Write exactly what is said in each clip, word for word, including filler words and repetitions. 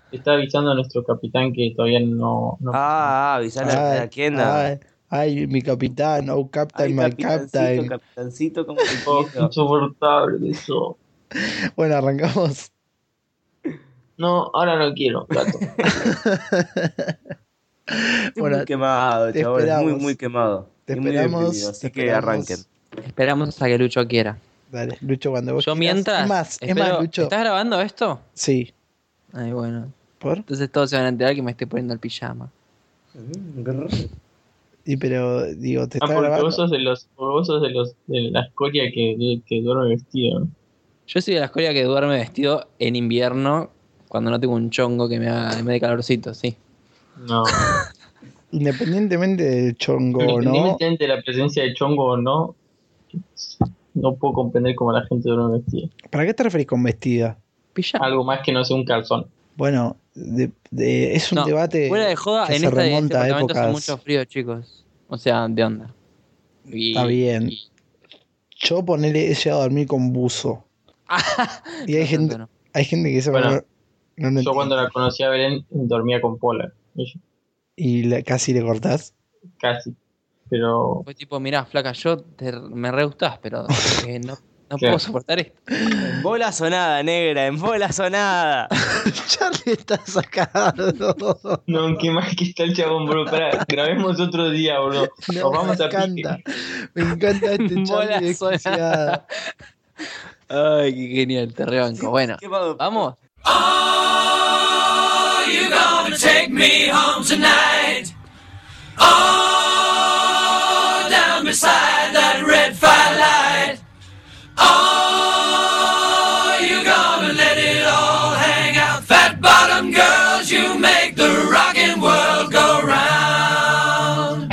está avisando a nuestro capitán que todavía no... no Ah, avisale a, a quién. Ay, ay, mi capitán, oh captain, Ay, my capitancito, captain. capitancito, como te Oh, quiero. insoportable eso. Bueno, arrancamos. No, ahora no quiero, gato. Estoy Bueno, muy quemado, te chavales, muy, esperamos. muy quemado. Te y muy esperamos, deprimido, así te que esperamos. arranquen. Esperamos a que Lucho quiera. Dale, Lucho, cuando vos Yo quieras. mientras. Es más, es espero- más, Lucho. ¿Estás grabando esto? Sí. Ay, bueno. ¿Por? Entonces todos se van a enterar que me estoy poniendo el pijama. Y pero, digo, te Ah, está porque grabando. vos sos de los, vos sos de los de la escoria que, que duerme vestido, ¿no? Yo soy de la escuela que duerme vestido en invierno cuando no tengo un chongo que me haga me dé calorcito, sí. No. Independientemente del chongo o no. Independientemente de la presencia de chongo o no, no puedo comprender cómo la gente duerme vestida. ¿Para qué te referís con vestida? Pijama. Algo más que no sea un calzón. Bueno, de, de- es un No, debate fuera de joda, que en se esta, este remonta a departamento hace épocas. mucho frío, chicos. O sea, de onda. Y- Está bien. y- Yo ponele, he llegado a dormir con buzo. Y hay No, gente, tanto no. hay gente que se Bueno, no, no lo Yo entiende. cuando la conocí a Belén dormía con polar. Ella, Y la- casi le cortás. casi. Pero Fue tipo, mirá, flaca, yo te, me re gustás, pero eh, no, no Claro. puedo soportar esto. En bola sonada, negra, en bola sonada. Charlie está sacado. no, qué mal que está el chabón, bro. Pará, grabemos otro día, bro. Nos No, me vamos a encanta. pique. Me encanta este Bola Charlie desquiciado. Ay, qué genial, te rebanco. Bueno, Quemado. vamos. Are you gonna take me home tonight? Oh, down beside that red firelight. Oh, you gonna let it all hang out? Fat bottom girls, you make the rockin' world go round.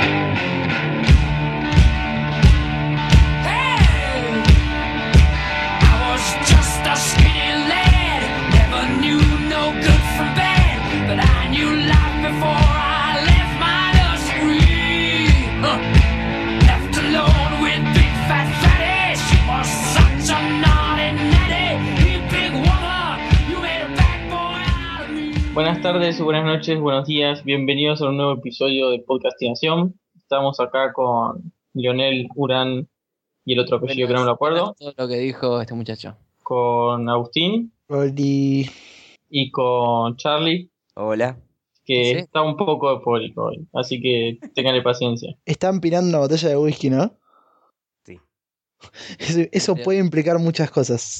Hey, I was just a skinny lad, never knew no good from bad, but I knew life before I left my nursery. Huh. Left alone with big fat fatty, she was such a naughty natty. You big woman, you made a bad boy out of me. Buenas tardes, buenas noches, buenos días. Bienvenidos a un nuevo episodio de Podcastinación. Estamos acá con Lionel, Urán y el otro apellido que no me lo acuerdo. Todo lo que dijo este muchacho. Con Agustín Oli. y con Charlie, Hola. que Sí. está un poco eufórico hoy. Así que ténganle paciencia. Están pirando una botella de whisky, ¿no? Sí. Eso, eso Bien. puede implicar muchas cosas.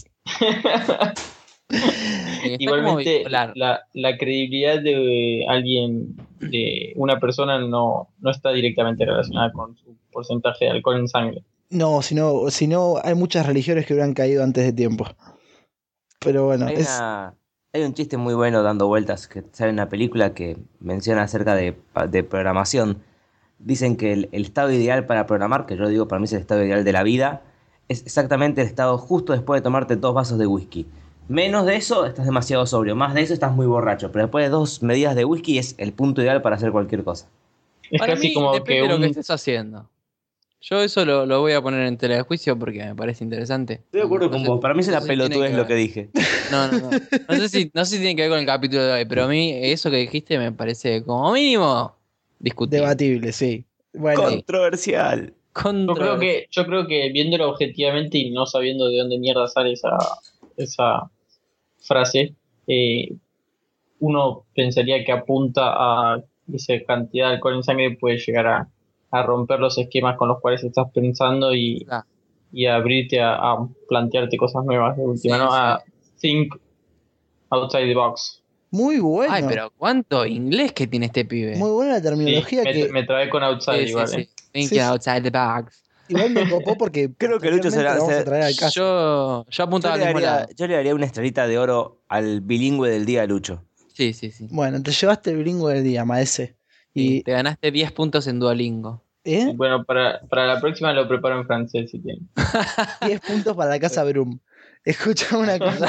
Está como Igualmente, bipolar. la, la credibilidad de alguien, de una persona, no, no está directamente relacionada con su porcentaje de alcohol en sangre. No, si no, si no, hay muchas religiones que hubieran caído antes de tiempo. Pero bueno, Hay, es, una- hay un chiste muy bueno dando vueltas que sale en una película que menciona acerca de, pa- de programación. Dicen que el, el estado ideal para programar, que yo digo para mí es el estado ideal de la vida, es exactamente el estado justo después de tomarte dos vasos de whisky. Menos de eso estás demasiado sobrio, más de eso estás muy borracho, pero después de dos medidas de whisky es el punto ideal para hacer cualquier cosa. Es Para casi mí como depende que de lo que un, estés haciendo. Yo eso lo, lo voy a poner en tela de juicio porque me parece interesante. Estoy de acuerdo No con sé- vos, para mí es no una sé si tiene pelotudez que lo ver. que dije. No, no, no. No sé, si, no sé si tiene que ver con el capítulo de hoy, pero a mí eso que dijiste me parece como mínimo discutible. debatible, sí. Bueno, Controversial. yo Contra- creo que, yo creo que viéndolo objetivamente y no sabiendo de dónde mierda sale esa, esa frase, eh, uno pensaría que apunta a esa cantidad de alcohol en sangre puede llegar a, a romper los esquemas con los cuales estás pensando y, Claro. y abrirte a, a plantearte cosas nuevas de última, Sí, ¿no? sí. A think outside the box. muy bueno. Ay, pero cuánto inglés que tiene este pibe. Muy buena la Sí, terminología me, que me trabé con outside Sí, igual, sí, ¿eh? sí. Thinking Sí, sí. outside the box. igual me copó porque Creo que Lucho posteriormente será- lo vamos a se- traer al caso. Yo, yo Yo apuntaba le, al mismo daría, lado. yo le daría una estrellita de oro al bilingüe del día, Lucho. Sí, sí, sí. Bueno, te llevaste el bilingüe del día, maese. Sí, Y, te ganaste diez puntos en Duolingo. ¿eh? Bueno, para, para la próxima lo preparo en francés si tienen. diez puntos para la casa Brum. Escucha una cosa.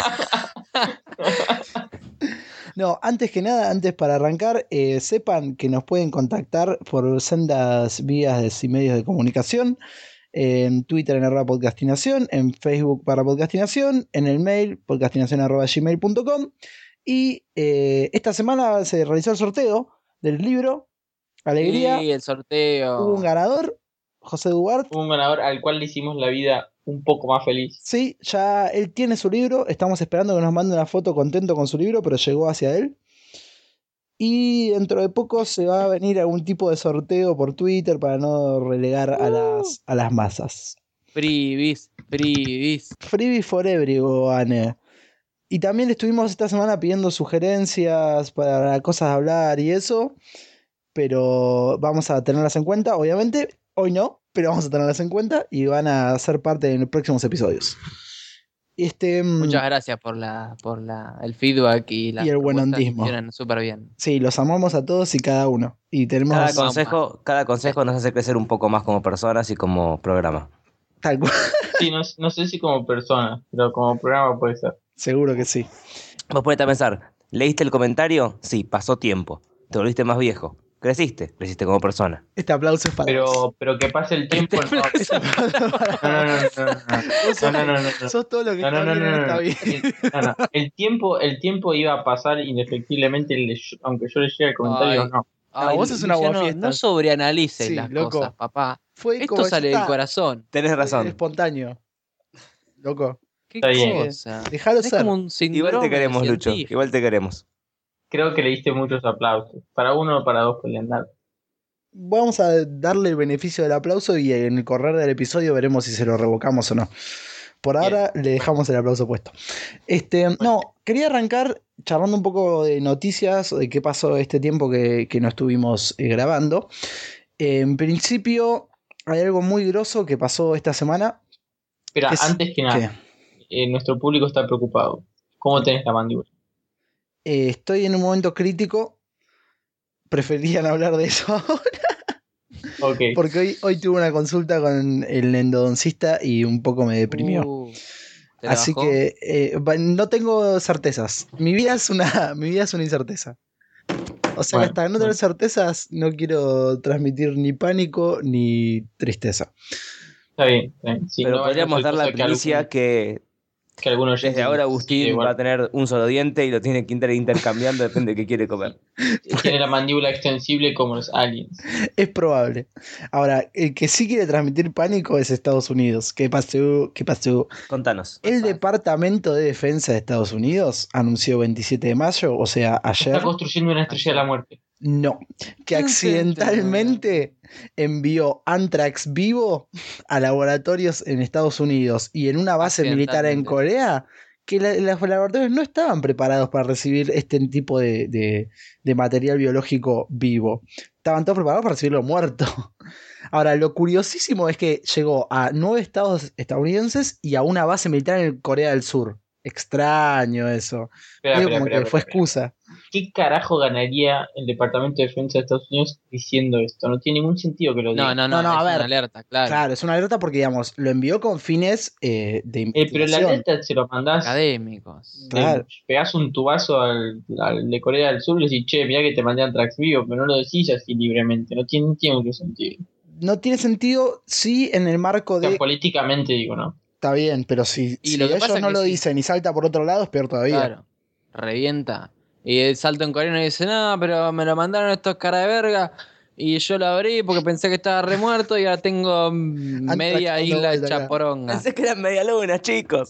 No, antes que nada, antes para arrancar, eh, sepan que nos pueden contactar por sendas vías y medios de comunicación. En Twitter en arroba podcastinación, en Facebook para podcastinación, en el mail podcastinación arroba gmail punto com Y eh, esta semana se realizó el sorteo del libro Alegría. Sí, el sorteo. Hubo un ganador, José Duarte. Un ganador al cual le hicimos la vida un poco más feliz. Sí, ya él tiene su libro. Estamos esperando que nos mande una foto contento con su libro, pero llegó hacia él. Y dentro de poco se va a venir algún tipo de sorteo por Twitter para no relegar a las, a las masas. Freebies, freebies. Freebie for everyone. Y también estuvimos esta semana pidiendo sugerencias para cosas de hablar y eso. Pero vamos a tenerlas en cuenta, obviamente. Hoy no, pero vamos a tenerlas en cuenta y van a ser parte de los próximos episodios. Este, Muchas gracias por la, por la, el feedback y la Y el buenondismo. Funcionan súper bien. Sí, los amamos a todos y cada uno. Y tenemos Cada Vamos. consejo, cada consejo nos hace crecer un poco más como personas y como programa. tal cual. Sí, no, no sé si como persona, pero como programa puede ser. Seguro que sí. Vos ponete a pensar, ¿leíste el comentario? Sí, pasó tiempo. Te volviste más viejo. Creciste, creciste como persona. Este aplauso es para vos. Pero, pero que pase el tiempo. No, Este aplauso es para no, no, vos. no, no, Vos no, no, sos- no, no, no. Sos todo lo que No, está no, no, bien no, en no, esta no. vida. No, no. El tiempo, el tiempo iba a pasar indefectiblemente, le- aunque yo leyera el comentario, Ay. no. No, vos sos una Luciano, aguafiestas. no sobreanalices Sí, las loco. cosas, papá. Fue Esto como sale está, del corazón. Tenés fue razón. espontáneo. Loco. ¿Qué Está bien. cosa? Dejalo Es ser. como un síndrome Igual te queremos, Lucho. científico. Igual te queremos. Creo que le diste muchos aplausos. Para uno o para dos podían dar. Vamos a darle el beneficio del aplauso y en el correr del episodio veremos si se lo revocamos o no. Por ahora le dejamos el aplauso puesto. Este, no, quería arrancar charlando un poco de noticias, de qué pasó este tiempo que, que no estuvimos eh, grabando. Eh, en principio, hay algo muy grosso que pasó esta semana. Espera, que es- antes que nada, ¿qué? eh, nuestro público está preocupado. ¿Cómo tenés la mandíbula? Eh, estoy en un momento crítico. Preferirían hablar de eso ahora. Ok. Porque hoy, hoy tuve una consulta con el endodoncista y un poco me deprimió. Uh, ¿te la Así bajó? que eh, va- no tengo certezas. Mi vida es una, mi vida es una incerteza. O sea Bueno, que hasta no tener bueno. certezas no quiero transmitir ni pánico ni tristeza. Está bien, está bien. Sí, Pero no vaya a podríamos ser dar la cosa que primicia algún- que que alguno oyente desde ahora sí, Agustín igual. va a tener un solo diente y lo tiene que ir intercambiando, depende de qué quiere comer. Tiene la mandíbula extensible como los aliens. Es probable. Ahora, el que sí quiere transmitir pánico es Estados Unidos. ¿Qué pasó? ¿Qué pasó? Contanos. El Departamento de Defensa de Estados Unidos anunció veintisiete de mayo, o sea, ayer. Está construyendo una estrella de la muerte. No, que accidentalmente envió Anthrax vivo a laboratorios en Estados Unidos y en una base militar en Accidentalmente. Corea, que la- los laboratorios no estaban preparados para recibir este tipo de, de- de material biológico vivo. Estaban todos preparados para recibirlo muerto. Ahora, lo curiosísimo es que llegó a nueve estados estadounidenses y a una base militar en Corea del Sur. Extraño eso. Espera, Medio espera, como espera, que fue espera, espera. excusa. ¿Qué carajo ganaría el Departamento de Defensa de Estados Unidos diciendo esto? No tiene ningún sentido que lo diga. No, no, no, No, no, es a ver. una alerta, claro. Claro, es una alerta porque, digamos, lo envió con fines eh, de Eh, pero la investigación. alerta se lo mandás, Académicos. le Claro. pegás un tubazo al, al de Corea del Sur y le decís, che, mirá que te mandé Anthrax vivo, pero no lo decís así libremente, no tiene, no tiene mucho sentido. No tiene sentido, sí, en el marco O sea, de... políticamente digo, ¿no? Está bien, pero si, Y si lo que ellos pasa no que lo sí. dicen y salta por otro lado, es peor todavía. Claro. Revienta. Y el salto en coreano dice, no, pero me lo mandaron estos cara de verga. Y yo lo abrí porque pensé que estaba remuerto y ahora tengo mm, Anthrax media dando isla vuelta acá. chaporonga. Pensé que eran media luna, chicos.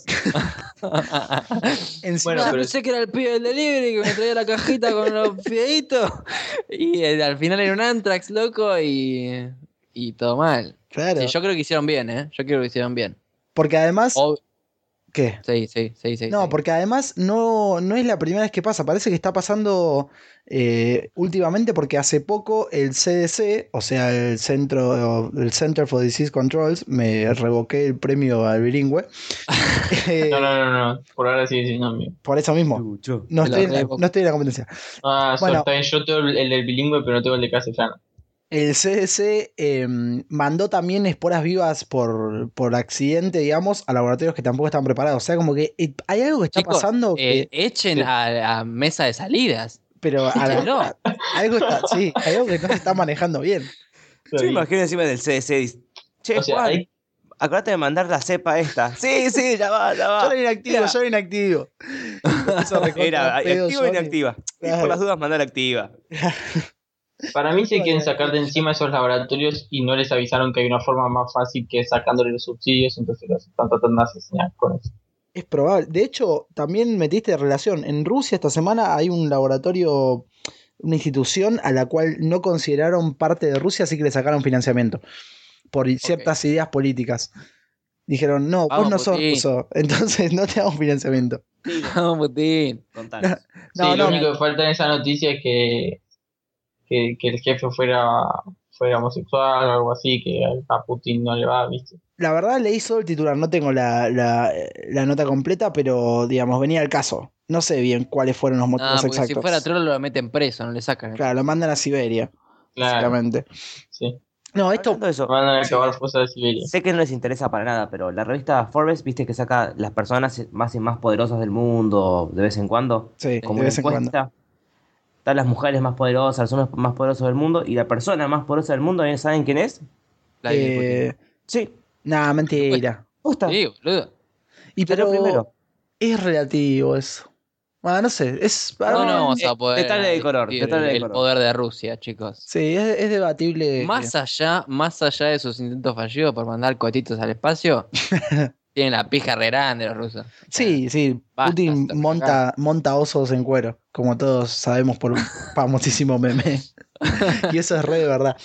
Encima, Bueno, Ah, pero- pensé que era el pibe del delivery que me traía la cajita con los fideitos. Y eh, al final era un Anthrax, loco, y, y todo mal. claro, Sí, yo creo que hicieron bien, ¿eh? Yo creo que hicieron bien. porque además... O- ¿Qué? sí, sí, sí, sí. No, sí. porque además no, no es la primera vez que pasa, parece que está pasando eh, últimamente porque hace poco el C D C, o sea, el Centro, el Center for Disease Controls, me revoqué el premio al bilingüe. Eh, No, no, no, no, por ahora sigue siendo mío. Por eso mismo, Lucho. no Te lo estoy, en la, revoco. no estoy en la competencia. Ah, so- Bueno. está bien, yo tengo el, el del bilingüe, pero no tengo el de castellano. El C D C eh, mandó también esporas vivas por, por accidente, digamos, a laboratorios que tampoco están preparados. O sea, como que eh, hay algo que está Chicos, pasando eh, que... echen a, a mesa de salidas. Pero a la- Échenlo. a- algo está, sí, hay algo que no se está manejando bien. Yo me imagino encima del C D C. dice, Che, O sea, Juan, hay- acordate de mandar la cepa esta. Sí, sí, ya va, ya va. Yo era inactivo, Era- yo era inactivo. Eso recontra Era pedo, activa o Johnny. inactiva. Y Claro. por las dudas mandar activa. Para mí se Culpa quieren de la sacar de gente. encima esos laboratorios y no les avisaron que hay una forma más fácil que sacándole los subsidios, entonces los están tratando de asesinar con eso. Es probable. De hecho, también metiste relación. En Rusia esta semana hay un laboratorio, una institución a la cual no consideraron parte de Rusia, así que le sacaron financiamiento por ciertas ideas políticas. Dijeron, no, vos Vamos, no sos Putin. ruso, entonces no te damos financiamiento. Vamos, Putin. Contanos. No, sí, no, lo único que falta en esa noticia es que, que, que el jefe fuera, fuera homosexual o algo así, que a Putin no le va, ¿viste? la verdad leí solo el titular, no tengo la, la, la nota completa, pero digamos, venía al caso. No sé bien cuáles fueron los Ah, motivos porque exactos. si fuera troll lo meten preso, no le sacan. Claro, lo mandan a Siberia, Claro, básicamente. sí. No, esto... Hablando de eso, Van a Sí. acabar fosas de Siberia. sé que no les interesa para nada, pero la revista Forbes, viste que saca las personas más y más poderosas del mundo de vez en cuando. Sí, Como de una vez en cuando. encuesta. Están las mujeres más poderosas, los hombres más poderosos del mundo. Y la persona más poderosa del mundo, ¿saben quién es? Vladimir Eh, Sí, Nah, mentira. justa. Putin. Sí, boludo. Y Salió pero primero. es relativo eso. Ah, no sé, es para No, mí- no vamos eh, a poder detalle de color, discutir detalle de el color. poder de Rusia, chicos. Sí, es, es debatible. Más allá, más allá de sus intentos fallidos por mandar cotitos al espacio, tienen la pija re grande los rusos. Sí, sí, Basta, Putin hasta monta, monta osos en cuero, como todos sabemos por un famosísimo meme. Y eso es re de verdad.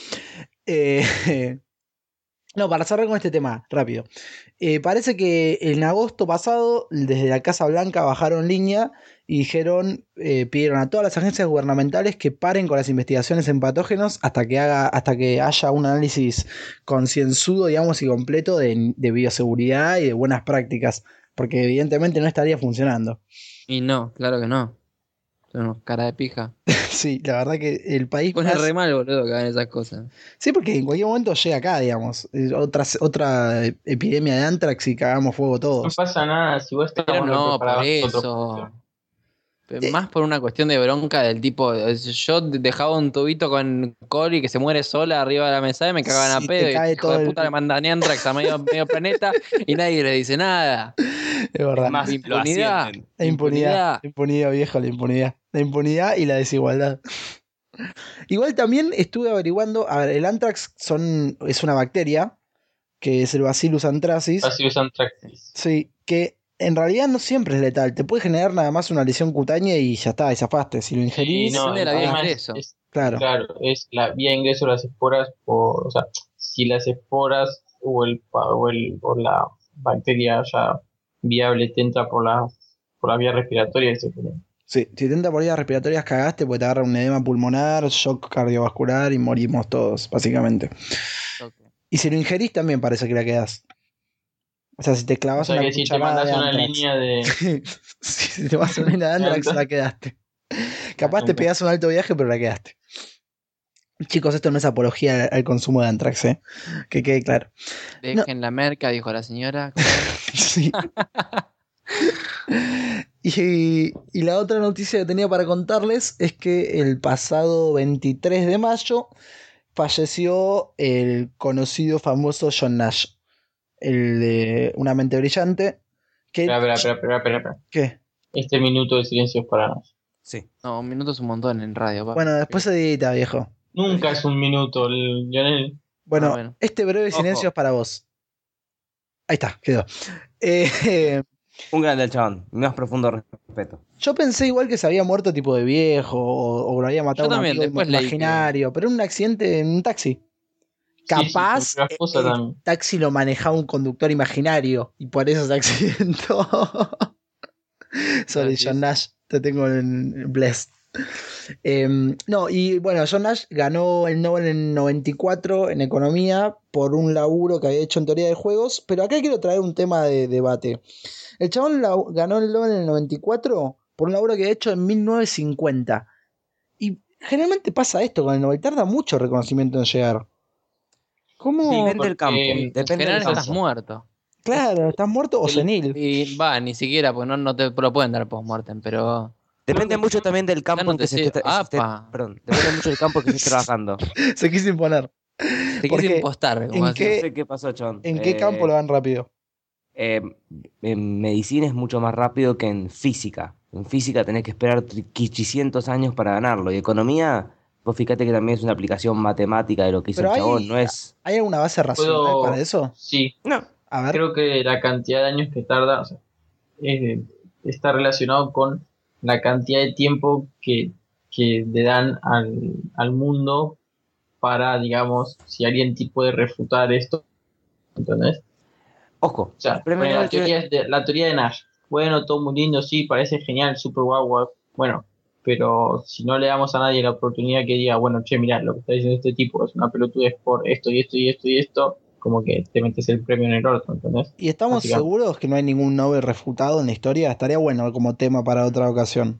Eh, no, para cerrar con este tema, rápido. Eh, parece que en agosto pasado, desde la Casa Blanca bajaron línea y dijeron, eh, pidieron a todas las agencias gubernamentales que paren con las investigaciones en patógenos hasta que haga, hasta que haya un análisis concienzudo, digamos, y completo de, de bioseguridad y de buenas prácticas. Porque evidentemente no estaría funcionando. Y no, claro que no. Son unos cara de pija. Sí, la verdad que el país Pone más- re mal, boludo, que hagan esas cosas. Sí, porque en cualquier momento llega acá, digamos. Es Otra, otra epidemia de antrax y cagamos fuego No todos. pasa nada, si vos estás Pero no, por preparados eso. Eh. Más por una cuestión de bronca del tipo, yo dejaba un tubito con Cori que se muere sola arriba de la mesa y me cagaban Sí, a te pedo. Y cae hijo todo de el- puta le mandan Antrax a medio, medio planeta y nadie le dice nada. Es verdad. Es más, lo impunidad. ascienden. La impunidad, la impunidad, viejo, la impunidad. La impunidad y la desigualdad. Igual también estuve averiguando, a ver, el anthrax son, es una bacteria, que es el Bacillus anthracis, Así usan Tractis. sí, que en realidad no siempre es letal, te puede generar nada más una lesión cutánea y ya está, y zafaste. Si lo ingerís, Y no, Depende de la el vía de tema es- ingreso. es- claro, claro, es la vía de ingreso de las esporas, por, o sea, si las esporas o, el, pa- o, el, o la bacteria ya viable te entra por la, por la vía respiratoria, se pone. sí, si te entra por vías respiratorias cagaste, pues te agarra un edema pulmonar, shock cardiovascular y morimos todos, básicamente. Y si lo ingerís también parece que la quedás. O sea, si te O clavas sea una que si te cucharada mandas de una anthrax. línea de... Si te vas a una línea de anthrax, la quedaste. Capaz te Tonto. pegás un alto viaje, pero la quedaste. Chicos, esto no es apología al, al consumo de anthrax, ¿eh? Que quede claro. Dejen la merca, dijo la señora. Sí. Y, y la otra noticia que tenía para contarles es que el pasado veintitrés de mayo falleció el conocido famoso John Nash, el de Una mente brillante. Que, Espera, espera, espera, espera, espera. ¿Qué? Este minuto de silencio es para nos. Sí. No, un minuto es un montón en radio, pa. Bueno, después se edita, viejo. Nunca es un minuto, el- Lionel. Bueno, Ah, bueno. este breve Ojo. silencio es para vos. Ahí está, quedó. Eh, Un grande el chabón. Mi más profundo respeto. yo pensé igual que se había muerto tipo de viejo o, o lo había matado Yo un también, amigo después leí que- imaginario, pero en un accidente en un taxi. Sí, Capaz sí, sufrió esposa el también. taxi lo manejaba un conductor imaginario y por eso se accidentó. Sorry, Así John es. Nash, te tengo en Blessed. Em, no, y bueno, John Nash ganó el Nobel en noventa y cuatro en economía por un laburo que había hecho en teoría de juegos, pero acá quiero traer un tema de debate. El chabón la- ganó el Nobel en el noventa y cuatro por un laburo que había hecho en mil novecientos cincuenta. Y generalmente pasa esto con el Nobel, tarda mucho el reconocimiento en llegar. ¿Cómo? Depende del campo. porque en En Depende del general campo. estás muerto. Claro, ¿estás muerto o El- senil? Y va, ni siquiera, porque no, no te lo pueden dar post-mortem, pero. Depende mucho también del campo no en que te se sé- esté, se esté- ¡Apa! perdón, depende mucho del campo que se esté trabajando. Se quiso imponer. Te ¿Por quise qué? impostar. Como ¿En así. qué- No sé qué pasó, Chon. ¿En qué Eh, campo lo van rápido? eh, en medicina es mucho más rápido que en física. En física tenés que esperar quinientos años para ganarlo. Y economía, vos fíjate que también es una aplicación matemática de lo que hizo Pero el chabón. hay, No es. ¿hay alguna base racional Puedo. para eso? Sí, No. A ver. creo que la cantidad de años que tarda, o sea, es- está relacionado con la cantidad de tiempo que, que le dan al, al mundo para, digamos, si alguien ti- puede refutar esto, ¿entendés? Ojo, O sea, el premio ponele, la Nobel tiene- teoría, es de, la teoría de Nash. Bueno, todo muy lindo, sí, parece genial, super guau, guau. Bueno, pero si no le damos a nadie la oportunidad que diga, bueno, che, mirá, lo que está diciendo este tipo es una pelotudez por esto y esto y esto y esto, como que te metes el premio en el orto, ¿entendés? ¿Y estamos Básicamente. seguros que no hay ningún Nobel refutado en la historia? Estaría bueno como tema para otra ocasión.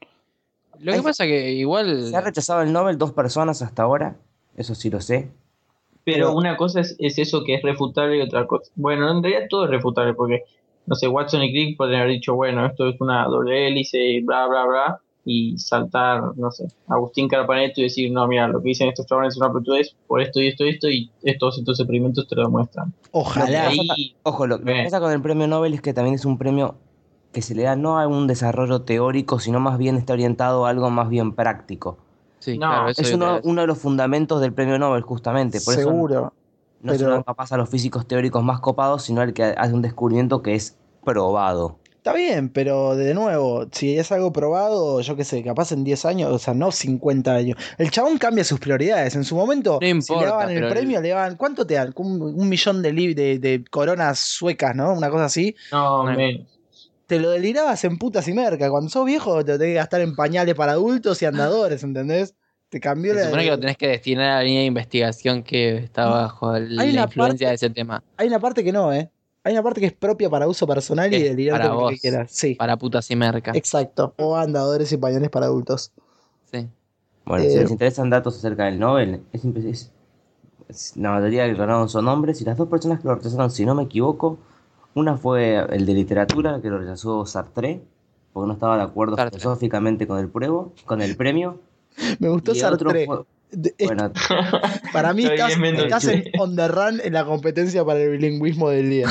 Lo que Hay- pasa que igual. se ha rechazado el Nobel dos personas hasta ahora. Eso sí lo sé. Pero Pero- una cosa es, es eso que es refutable y otra cosa. Bueno, en realidad todo es refutable porque, no sé, Watson y Crick pueden haber dicho, bueno, esto es una doble hélice, bla, bla, bla, y saltar, no sé, Agustín Carpaneto y decir, no, mira, lo que dicen estos chavales es una pelotudez por esto y esto y esto, y estos estos experimentos te lo demuestran. Ojalá. Lo que ahí- Ojo, lo, lo que Eh. pasa con el premio Nobel es que también es un premio que se le da no a un desarrollo teórico, sino más bien está orientado a algo más bien práctico. Sí, No, claro, eso Es yo te uno, iba a decir. uno de los fundamentos del premio Nobel, justamente. Por eso Seguro. no se pero- lo dan capaz a los físicos teóricos más copados, sino al que hace un descubrimiento que es probado. Está bien, pero de nuevo, si es algo probado, yo qué sé, capaz en diez años, o sea, no cincuenta años. El chabón cambia sus prioridades. En su momento, No si le importa, daban el pero el- premio, le daban. ¿Cuánto te dan? Un, un millón de, li- de, de coronas suecas, ¿no? Una cosa así. No, Bueno. menos. Te lo delirabas en putas y merca. Cuando sos viejo, te lo tenés que gastar en pañales para adultos y andadores, ¿entendés? Te cambió Se la. supone que lo tenés que destinar a la línea de investigación que está bajo el- Hay la una influencia parte- de ese tema. Hay una parte que no, ¿eh? Hay una parte que es propia para uso personal y Es delirarte para con lo que vos. quieras. Sí, Para putas y merca. exacto. O andadores y pañales para adultos. Sí. Bueno, Eh, si les interesan datos acerca del Nobel, es, imp- es- es- la mayoría que ganaron son hombres, y las dos personas que lo rechazaron, si no me equivoco, una fue el de literatura, que lo rechazó Sartre, porque no estaba de acuerdo Sartre. filosóficamente con el, pruebo, con el premio. Me gustó Y el otro Sartre. fue- De- es- bueno, Para mí Estoy estás, bien viendo estás el en chiste. on the run en la competencia para el bilingüismo del día.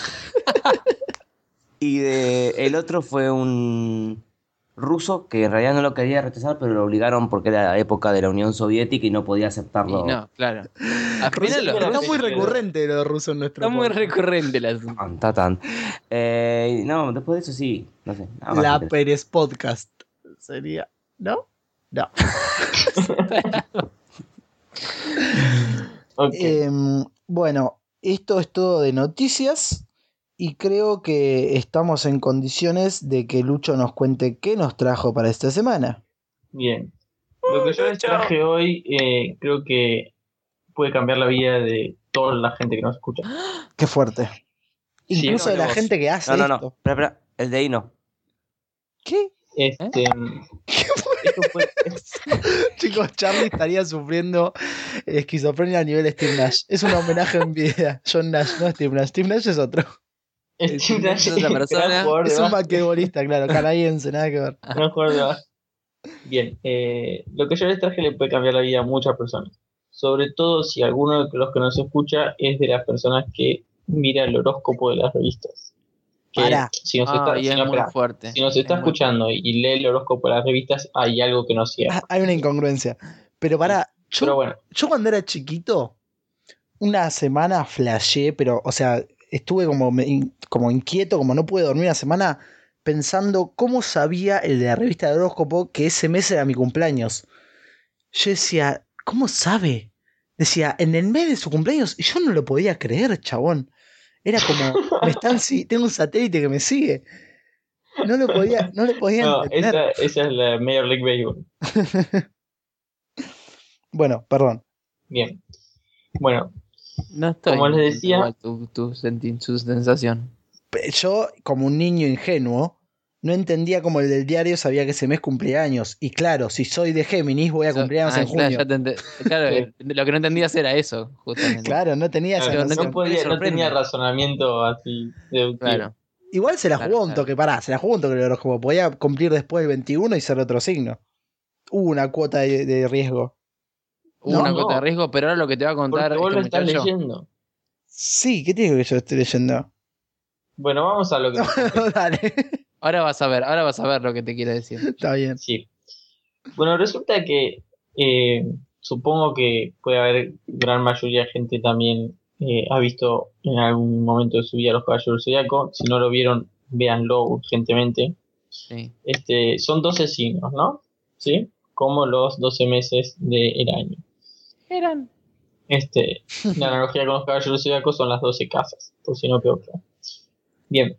y de, el otro fue un ruso que en realidad no lo quería rechazar, pero lo obligaron porque era la época de la Unión Soviética y no podía Y aceptarlo. no, claro. Al Ruso- final los Está está rusos- muy pero- recurrente lo de ruso en nuestro Está muy podcast. recurrente el asunto. Tan, ta, tan. Eh, no, después de eso sí, no sé. nada más La interesante. Pérez Podcast sería, ¿no? No. Ok. Em, bueno, esto es todo de noticias y creo que estamos en condiciones de que Lucho nos cuente qué nos trajo para esta semana. Bien. Lo que yo les traje hoy eh, creo que puede cambiar la vida de toda la gente que nos escucha. Qué fuerte. Sí, Incluso no, de la vos. gente que hace No, no, no. esto. Espera, espera. El de ahí no. ¿Qué? Este, esto fue- Chicos, Charlie estaría sufriendo esquizofrenia a nivel Steve Nash. Es un homenaje en vida. John Nash, no Steve Nash. Steve Nash es otro. Steve Nash es otra gran persona. jugador de Es un básquet. basquetbolista, claro, canadiense, nada que ver. Gran jugador de básquet. Bien, eh, lo que yo les traje le puede cambiar la vida a muchas personas. Sobre todo si alguno de los que nos escucha es de las personas que mira el horóscopo de las revistas. Que Pará. si nos Ah, está, y si es no, muy espera, fuerte. si nos está Es muy escuchando y lee el horóscopo de las revistas, hay algo que no cierra. Ah, Hay una incongruencia. Pero pará, yo, Pero bueno, yo cuando era chiquito, una semana flashé, pero, o sea, estuve como, me- in- como inquieto, como no pude dormir una semana, pensando cómo sabía el de la revista de horóscopo que ese mes era mi cumpleaños. Yo decía, ¿cómo sabe? Decía, en el mes de su cumpleaños, y yo no lo podía creer, chabón. Era como, me están, si- tengo un satélite que me sigue. No lo podía, no lo podía no, entender. esa, esa es la Major League Baseball. Bueno, perdón. Bien. Bueno, No estoy. Como les decía- igual tu, tu, senti- tu sensación. Pe- Yo, como un niño ingenuo, no entendía cómo el del diario sabía que ese mes cumplía años. Y claro, si soy de Géminis, voy a cumplir años Ah, en claro, junio. ya te ente- claro, eh, lo que no entendías era eso, justamente. Claro, no tenía esa claro, no noción. no, podía, no sorprende. tenía razonamiento así deductivo. Claro. Igual se la Claro, jugó un claro. toque, pará, se la jugó un toque el horóscopo. Podía cumplir después del veintiuno y ser otro signo. Hubo una cuota de, de riesgo. Hubo No, una no. cuota de riesgo, pero ahora lo que te va a contar Porque vos lo este estás muchacho. leyendo. Sí, ¿qué tiene que yo estoy leyendo? Bueno, vamos a lo que nos compete. Dale, Ahora vas a ver, ahora vas a ver lo que te quiero decir. está bien. Sí. Bueno, resulta que eh, supongo que puede haber gran mayoría de gente también eh, ha visto en algún momento de su vida Los Caballeros del Zodiaco. Si no lo vieron, véanlo urgentemente. Sí. Este, son doce signos, ¿no? ¿Sí? Como los doce meses del año. Eran. Este, la analogía con los Caballeros del Zodiaco son las doce casas, por si no quedó claro. Bien,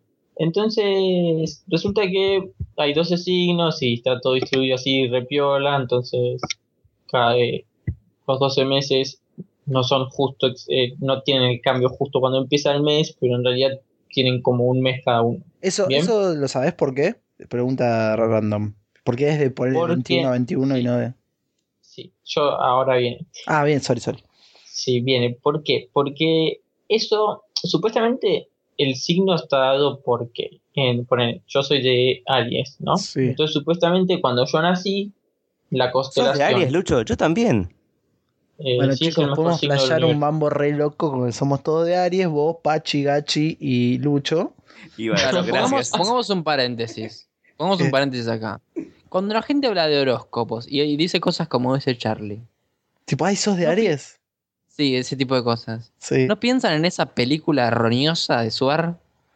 entonces resulta que hay doce signos y está todo distribuido así repiola, entonces cada eh, los doce meses no son justo, ex- eh, no tienen el cambio justo cuando empieza el mes, pero en realidad tienen como un mes cada uno. Eso, Bien. ¿Eso lo sabés por qué? Pregunta random. ¿Por qué es de poner Porque- veintiuno a veintiuno y sí. no de...? Sí, yo ahora viene. Ah, bien, sorry, sorry. Sí, viene. ¿Por qué? Porque eso, supuestamente, el signo está dado porque, en, poner, yo soy de Aries, ¿no? Sí. Entonces, supuestamente, cuando yo nací, la ¿Sos constelación. de Aries, Lucho? Yo también. eh, Bueno, sí, es el chicos, mejor podemos signo del flashear un universo. mambo re loco porque somos todos de Aries, vos, Pachi, Gachi y Lucho. Y bueno, Claro, pongamos, gracias. pongamos un paréntesis. Pongamos un ¿Qué? paréntesis acá. Cuando la gente habla de horóscopos y, y dice cosas como ese Charlie, Tipo, ay, ¿sos de No pi- Aries? sí, ese tipo de cosas, Sí. ¿no piensan en esa película erróneosa de Suar?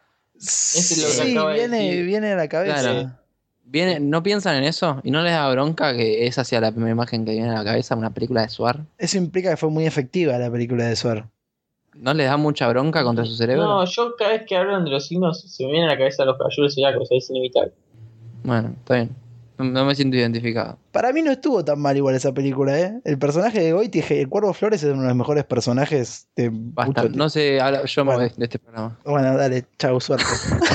es lo que Sí, acaba de viene, decir. viene a la cabeza. Claro. ¿Viene, ¿No piensan en eso? ¿Y no les da bronca que esa sea la primera imagen que viene a la cabeza, una película de Suar? Eso implica que fue muy efectiva la película de Suar. ¿No les da mucha bronca contra su cerebro? No, yo cada vez que hablan de los signos se me viene a la cabeza los Caballeros del Zodiaco, o sea, es inevitable. Bueno, está bien. No, no me siento identificado. Para mí no estuvo tan mal igual esa película, ¿eh? El personaje de Goiti, el Cuervo Flores, es uno de los mejores personajes de Basta. mucho tiempo. No sé, habla- yo me Bueno. voy de este programa. Bueno, dale, chau, suerte.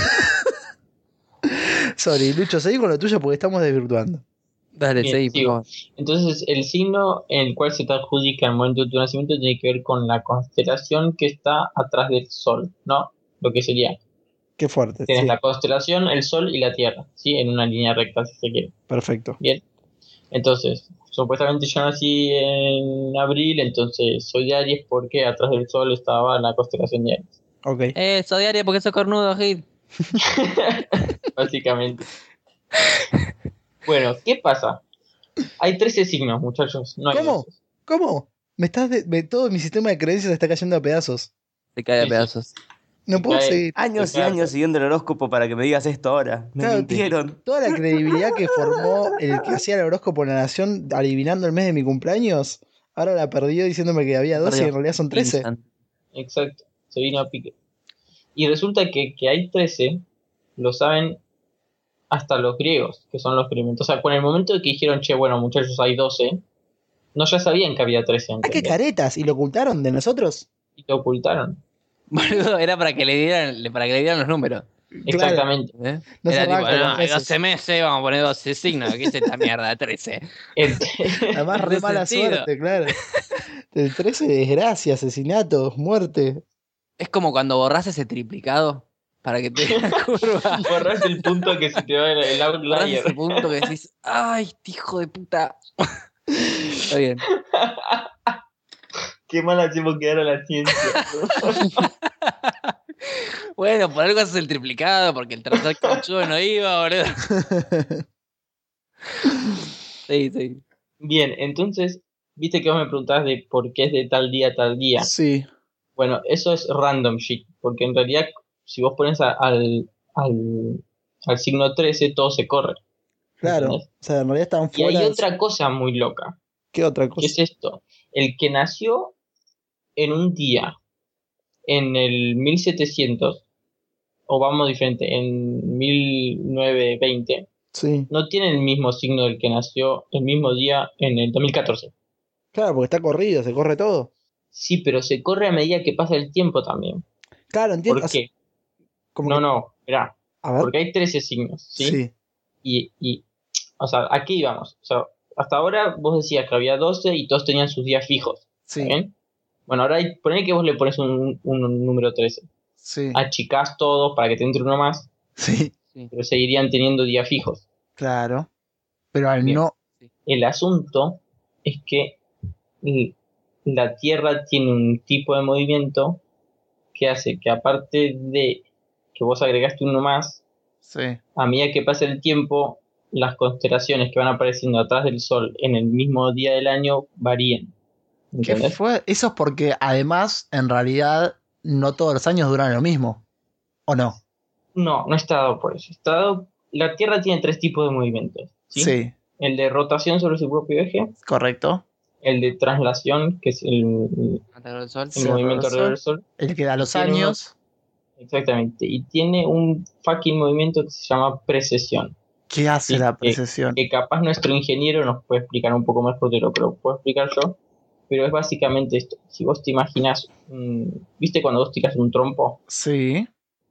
Sorry, Lucho, seguí con lo tuyo porque estamos desvirtuando. Dale, Bien, seguí, por sigo. favor. Entonces, el signo en el cual se te adjudica el momento de tu nacimiento tiene que ver con la constelación que está atrás del Sol, ¿no? Lo que sería, Qué fuerte. tienes Sí, la constelación, el Sol y la Tierra, ¿sí? En una línea recta, si se quiere. perfecto. Bien. Entonces, supuestamente yo nací en abril, entonces soy de Aries porque atrás del Sol estaba la constelación de Aries. Ok. Eh, soy diario porque soy cornudo, Gil. Básicamente. Bueno, ¿qué pasa? Hay trece signos, muchachos. No hay ¿Cómo? doce. ¿Cómo? Me estás de- me- todo mi sistema de creencias está cayendo a pedazos. Se cae a Sí, sí. pedazos. No Se puedo cae. seguir. Años y Claro. años siguiendo el horóscopo para que me digas esto ahora. Me Claro, mintieron. Toda la credibilidad que formó el que hacía el horóscopo en La Nación adivinando el mes de mi cumpleaños, ahora la perdió diciéndome que había doce y en realidad son trece. Instant. Exacto, se vino a pique. Y resulta que, que hay trece, lo saben hasta los griegos, que son los primeros. O sea, con el momento de que dijeron, che, bueno, muchachos, hay doce, no ya sabían que había trece ¡Ah, qué antes. caretas! ¿Y lo ocultaron de nosotros? Y lo ocultaron. Boludo, era para que le dieran, para que le dieran los números. Exactamente. ¿eh? No Era se tipo, arranca no, los hay meses. doce meses, vamos a poner doce signos. ¿Qué es esta mierda? trece. El- Además, re Tiene mala sentido. suerte, claro. El trece, desgracia, asesinatos, muerte. Es como cuando borras ese triplicado para que te dé la curva. borras el punto que se te va el, el Borras ese outlier. punto que decís, ay, este hijo de puta. Está bien. Qué mal hacemos quedar a la ciencia. Bueno, por algo haces el triplicado, porque el tercer caucho no iba, boludo. Sí, sí. Bien, entonces, viste que vos me preguntabas de por qué es de tal día a tal día. Sí. Bueno, eso es random shit, porque en realidad, si vos pones a- al, al, al signo trece, todo se corre. Claro. ¿Entendés? O sea, en realidad estaban Y hay fuera. otra cosa muy loca. ¿Qué otra ¿Qué es cosa? esto? El que nació en un día, en el mil setecientos, o vamos diferente, en mil novecientos veinte, Sí. no tiene el mismo signo del que nació el mismo día en el dos mil catorce. Claro, porque está corrido, se corre todo. Sí, pero se corre a medida que pasa el tiempo también. Claro, entiendo. ¿Por O sea, qué? como No, que- no, mirá, A ver. porque hay trece signos, ¿sí? Sí. Y, y, o sea, aquí íbamos. O sea, hasta ahora vos decías que había doce y todos tenían sus días fijos. Sí. ¿Está bien? Bueno, ahora hay, poné que vos le pones un, un- un número trece. Sí. Achicás todos para que te entre uno más, Sí. pero seguirían teniendo días fijos. Claro. Pero al Bien. no. El asunto es que y la Tierra tiene un tipo de movimiento que hace que aparte de que vos agregaste uno más, Sí. a medida que pasa el tiempo, las constelaciones que van apareciendo atrás del Sol en el mismo día del año varían. ¿Qué ¿Entendés? fue? Eso es porque además, en realidad, no todos los años duran lo mismo. ¿O no? No, no está dado por eso. Está dado... La Tierra tiene tres tipos de movimientos. ¿sí? Sí, El de rotación sobre su propio eje, correcto. el de traslación, que es el, Alrededor del sol. el Sí, movimiento alrededor alrededor del del Sol. El que da los Tiene uno- años. Exactamente. Y tiene un fucking movimiento que se llama precesión. ¿Qué hace Sí, la que- precesión? Que capaz nuestro ingeniero nos puede explicar un poco mejor de lo que lo puedo explicar yo. Pero es básicamente esto. Si vos te imaginas, mm, ¿viste cuando vos tiras un trompo? Sí.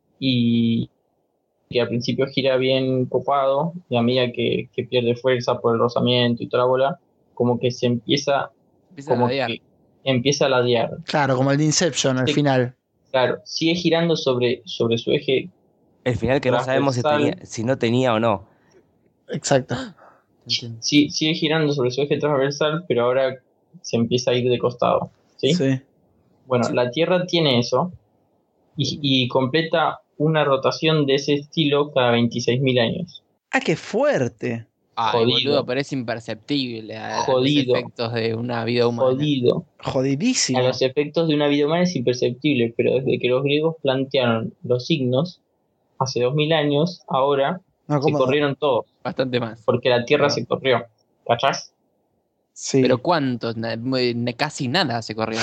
Y que al principio gira bien copado, y a medida que, que pierde fuerza por el rozamiento y toda la bola, como que se empieza, Empieza a como ladear. que empieza a ladear. Claro, como el de Inception al Sí. final. Claro, sigue girando sobre, sobre su eje, El final que no sabemos si, transversal. tenía, si no tenía o no. Exacto. Entiendo. sí, sigue girando sobre su eje transversal, pero ahora se empieza a ir de costado. ¿sí? Sí. Bueno, Sí. la Tierra tiene eso y, y completa una rotación de ese estilo cada veintiséis mil años. Ah, qué fuerte. Ay, Jodido. boludo, pero es imperceptible a, a los Jodido. efectos de una vida humana. Jodido. A Jodidísimo. los efectos de una vida humana es imperceptible, pero desde que los griegos plantearon los signos, hace dos mil años, ahora No, se ¿cómo no? corrieron todos, Bastante más. porque la Tierra Ah. se corrió. ¿Cachás? Sí. Pero ¿cuántos? Na- muy- ne- Casi nada se corrió.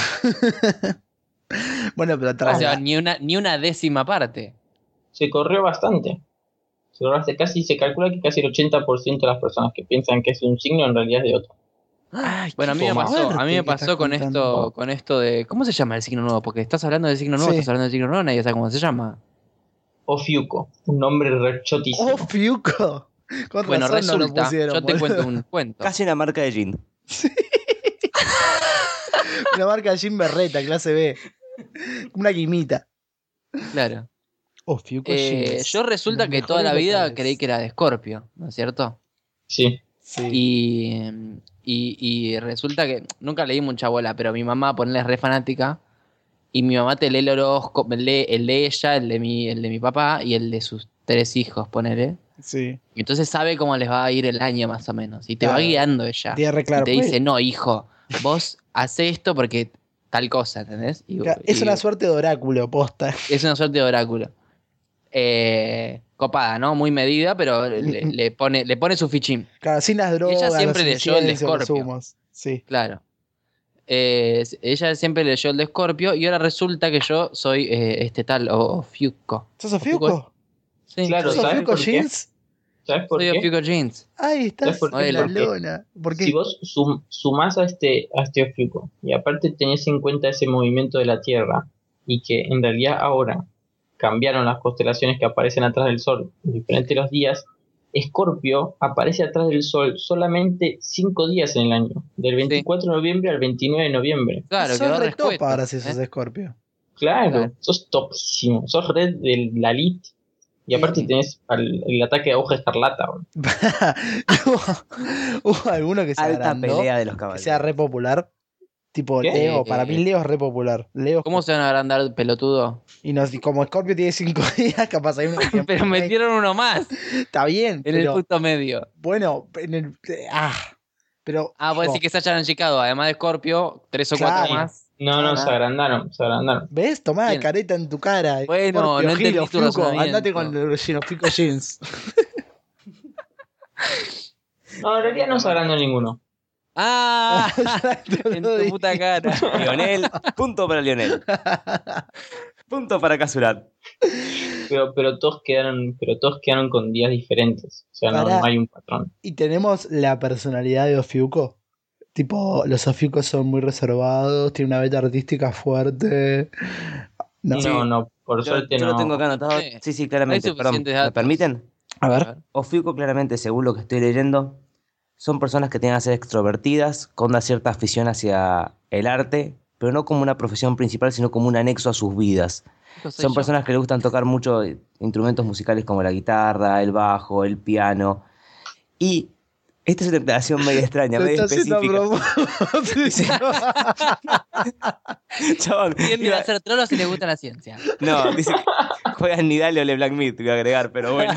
Bueno, pero O tras sea, la- ni una, ni una décima parte. Se corrió bastante. Se corrió bastante. Casi, se calcula que casi el ochenta por ciento de las personas que piensan que es un signo en realidad es de otro. Ay, Bueno, a qué mí me Toma. pasó, a fuerte mí me que estás pasó con contando. esto, con esto de. ¿Cómo se llama el signo nuevo? Porque estás hablando del signo nuevo, Sí. estás hablando del signo nuevo, nadie sabe cómo se llama. Ofiuco, un nombre rechotísimo. ¡Oh, Fiuco! Con Bueno, razón no lo resulta, pusieron, yo te boludo. cuento un cuento. Casi una marca de gin. Una marca de Jim Berreta, clase B. Una guimita. Claro. Oh, Fiuco Eh, jeans. yo resulta Los que toda la mejores vida locales. creí que era de Scorpio, ¿no es cierto? Sí. Sí. Y, y, y resulta que nunca leí mucha bola, pero mi mamá, ponerle re fanática, y mi mamá te lee el horóscopo, lee el de ella, el de mi, el de mi papá y el de sus tres hijos, ponele. Sí. Y entonces sabe cómo les va a ir el año más o menos. Y te va Claro. guiando ella. Tiene re claro. Y te Pues, dice, no, hijo, vos hace esto porque tal cosa, ¿entendés? Y- claro, es y- una suerte de oráculo, posta. es una suerte de oráculo. Eh, copada, ¿no? Muy medida, pero le, le pone, le pone su fichín. Claro, sin las drogas, siempre los leyó el de inciensos, los Scorpio. humos. Sí. Claro. Eh, ella siempre leyó el de Scorpio y ahora resulta que yo soy eh, este tal, o, o Fiuco. ¿Sos Ofiuco Fiuco? Sí, Claro, ¿Sos ¿sabes Fiuco por qué? jeans? ¿Sabes por soy qué? Ofiuco Jeans. Ahí estás ¿Sabes por qué? en la Porque lona. ¿Por qué? Si vos sum- sumás a este, a este Ofiuco y aparte tenés en cuenta ese movimiento de la Tierra y que en realidad ahora cambiaron las constelaciones que aparecen atrás del Sol en diferentes los días, Escorpio aparece atrás del Sol solamente cinco días en el año, del veinticuatro de noviembre al veintinueve de noviembre. Claro, sos quedó re respuesto. top ahora si sos ¿eh? Scorpio. Claro, Claro. sos topísimo, sos red de la elite. Y aparte Sí. tenés al- el ataque de aguja escarlata. bro. hubo, hubo alguno que se Alta agrandó, pelea de los que caballos. sea re popular. Tipo ¿Qué? Leo, Eh, para mí Leo es re popular. Leo ¿Cómo se van a agrandar, pelotudo? y, nos, y como Scorpio tiene cinco días, capaz hay uno que Pero metieron uno más está bien, en el pero punto medio. bueno, en el ah, pero Ah, vos digo, decís que se hayan achicado, además de Scorpio, tres o Claro. cuatro más. No, no, Ah. se agrandaron, se agrandaron. ¿ves? Tomá Bien. careta en tu cara. Bueno, Scorpio, no entendí Gilo, tu Fiuco, razonamiento. andate con los Fiuco jeans. No, en realidad no se agrandó ninguno. ¡Ah! Te en lo tu dije. puta cara. Lionel, punto para Lionel. Punto para Casurat. Pero, pero todos quedaron, pero todos quedaron con días diferentes. O sea, no, Pará. no hay un patrón. Y tenemos la personalidad de Ofiuco. Tipo, los Ofiucos son muy reservados, tienen una beta artística fuerte. No. No, no, por Yo, suerte yo no. lo tengo acá anotado. Sí. Sí, sí, claramente. Hay Perdón, suficientes ¿me datos. permiten? A ver. Ofiuco, claramente, según lo que estoy leyendo, son personas que tienen a ser extrovertidas, con una cierta afición hacia el arte, pero no como una profesión principal, sino como un anexo a sus vidas. Soy Son yo. personas que les gustan tocar mucho instrumentos musicales como la guitarra, el bajo, el piano. Y Esta es una declaración medio extraña, Lo medio está haciendo a específica. propósito. Chabón, Tienden iba- a ser trolos si les gusta la ciencia. no, dice que juegan Nidale o LeBlanc Myth, voy a agregar, pero bueno.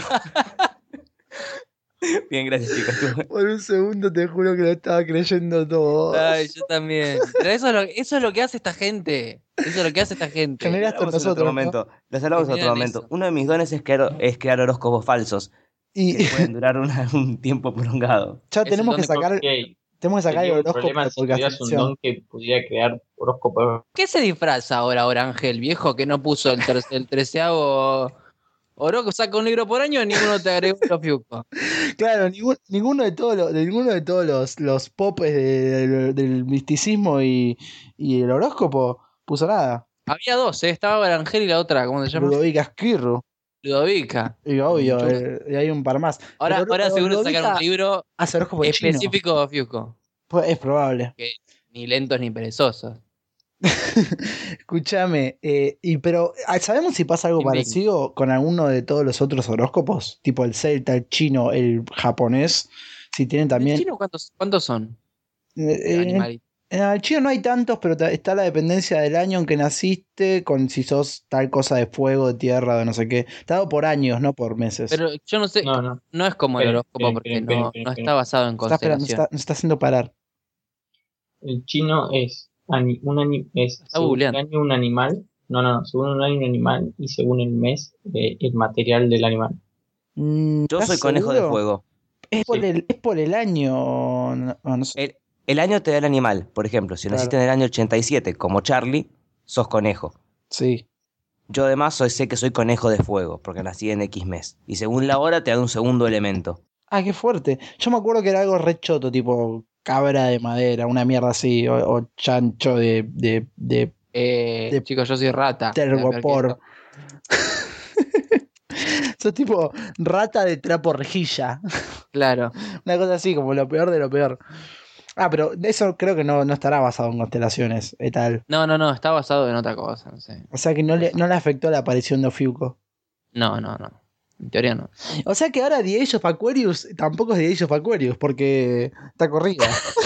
Bien, gracias, chicos. Estuvo- Por un segundo te juro que lo estaba creyendo todo. Ay, yo también. Pero eso es, lo, eso es lo que hace esta gente. Eso es lo que hace esta gente. Genera- Los hablamos en nosotros, otro ¿no? momento. Los hablamos en otro Miren momento. eso. Uno de mis dones es crear, es crear horóscopos falsos Y que pueden durar una- un tiempo prolongado. ya Eso tenemos que es donde sacar, Ok, tenemos que sacar el sería un horóscopo problema de si tuvieras un podcastinación. don que pudiera crear horóscopos. ¿Qué se disfraza ahora Orangel, viejo, que no puso el, ter- el treceavo Oro? Saca un libro por año y ninguno te agregó los fiucos. Claro, ningún- ninguno de todos los, de ninguno de todos los, los popes de- de- del misticismo y, y el horóscopo puso nada. Había dos, ¿eh? Estaba Orangel y la otra, ¿cómo se llama? Ludovica Esquirro. Ludovica. Y obvio, Chula. eh, y hay un par más. Ahora, Pero ahora Lu- seguro Ludovica sacaron un libro hace horóscopo de chino. específico de fiuco. Pues es probable. Ni lentos ni perezosos. Escúchame, eh, y pero ah, ¿sabemos si pasa algo Indigno. parecido con alguno de todos los otros horóscopos? Tipo el celta, el chino, el japonés. Si tienen también. ¿En chino cuántos, cuántos son? eh, eh, Animalitos. en el chino no hay tantos, pero ta- está la dependencia del año en que naciste, con si sos tal cosa de fuego, de tierra, de no sé qué. Está dado por años, no por meses. Pero yo no sé, No, no. no es como el Esperen, horóscopo esperen, porque esperen, no, esperen, no esperen. está basado en está, esperando, constelación. está, nos está haciendo parar. El chino es, ani- un ani- es Está según el googleando. año un animal. No, no, no, según un año un animal y según el mes eh, el material del animal. Mm, Yo ¿estás soy conejo de seguro? fuego. Es por, Sí. el, es por el año. No, no sé. El, el año te da el animal. Por ejemplo, si Claro. naciste en el año ochenta y siete, como Charlie, sos conejo. Sí. Yo además soy, sé que soy conejo de fuego, porque nací en X mes. Y según la hora te da un segundo elemento. Ah, qué fuerte. Yo me acuerdo que era algo re choto, tipo cabra de madera, una mierda así, o, o chancho de, de, de Eh, De- chicos, yo soy rata. tergopor. Sos tipo rata de trapo rejilla. Claro. Una cosa así, como lo peor de lo peor. Ah, pero eso creo que no, no estará basado en constelaciones y tal. No, no, no, está basado en otra cosa, no sé. O sea que no le, no le afectó la aparición de Ofiuco. No, no, no. En teoría no. O sea que ahora The Age of Aquarius tampoco es The Age of Aquarius, porque está corrida.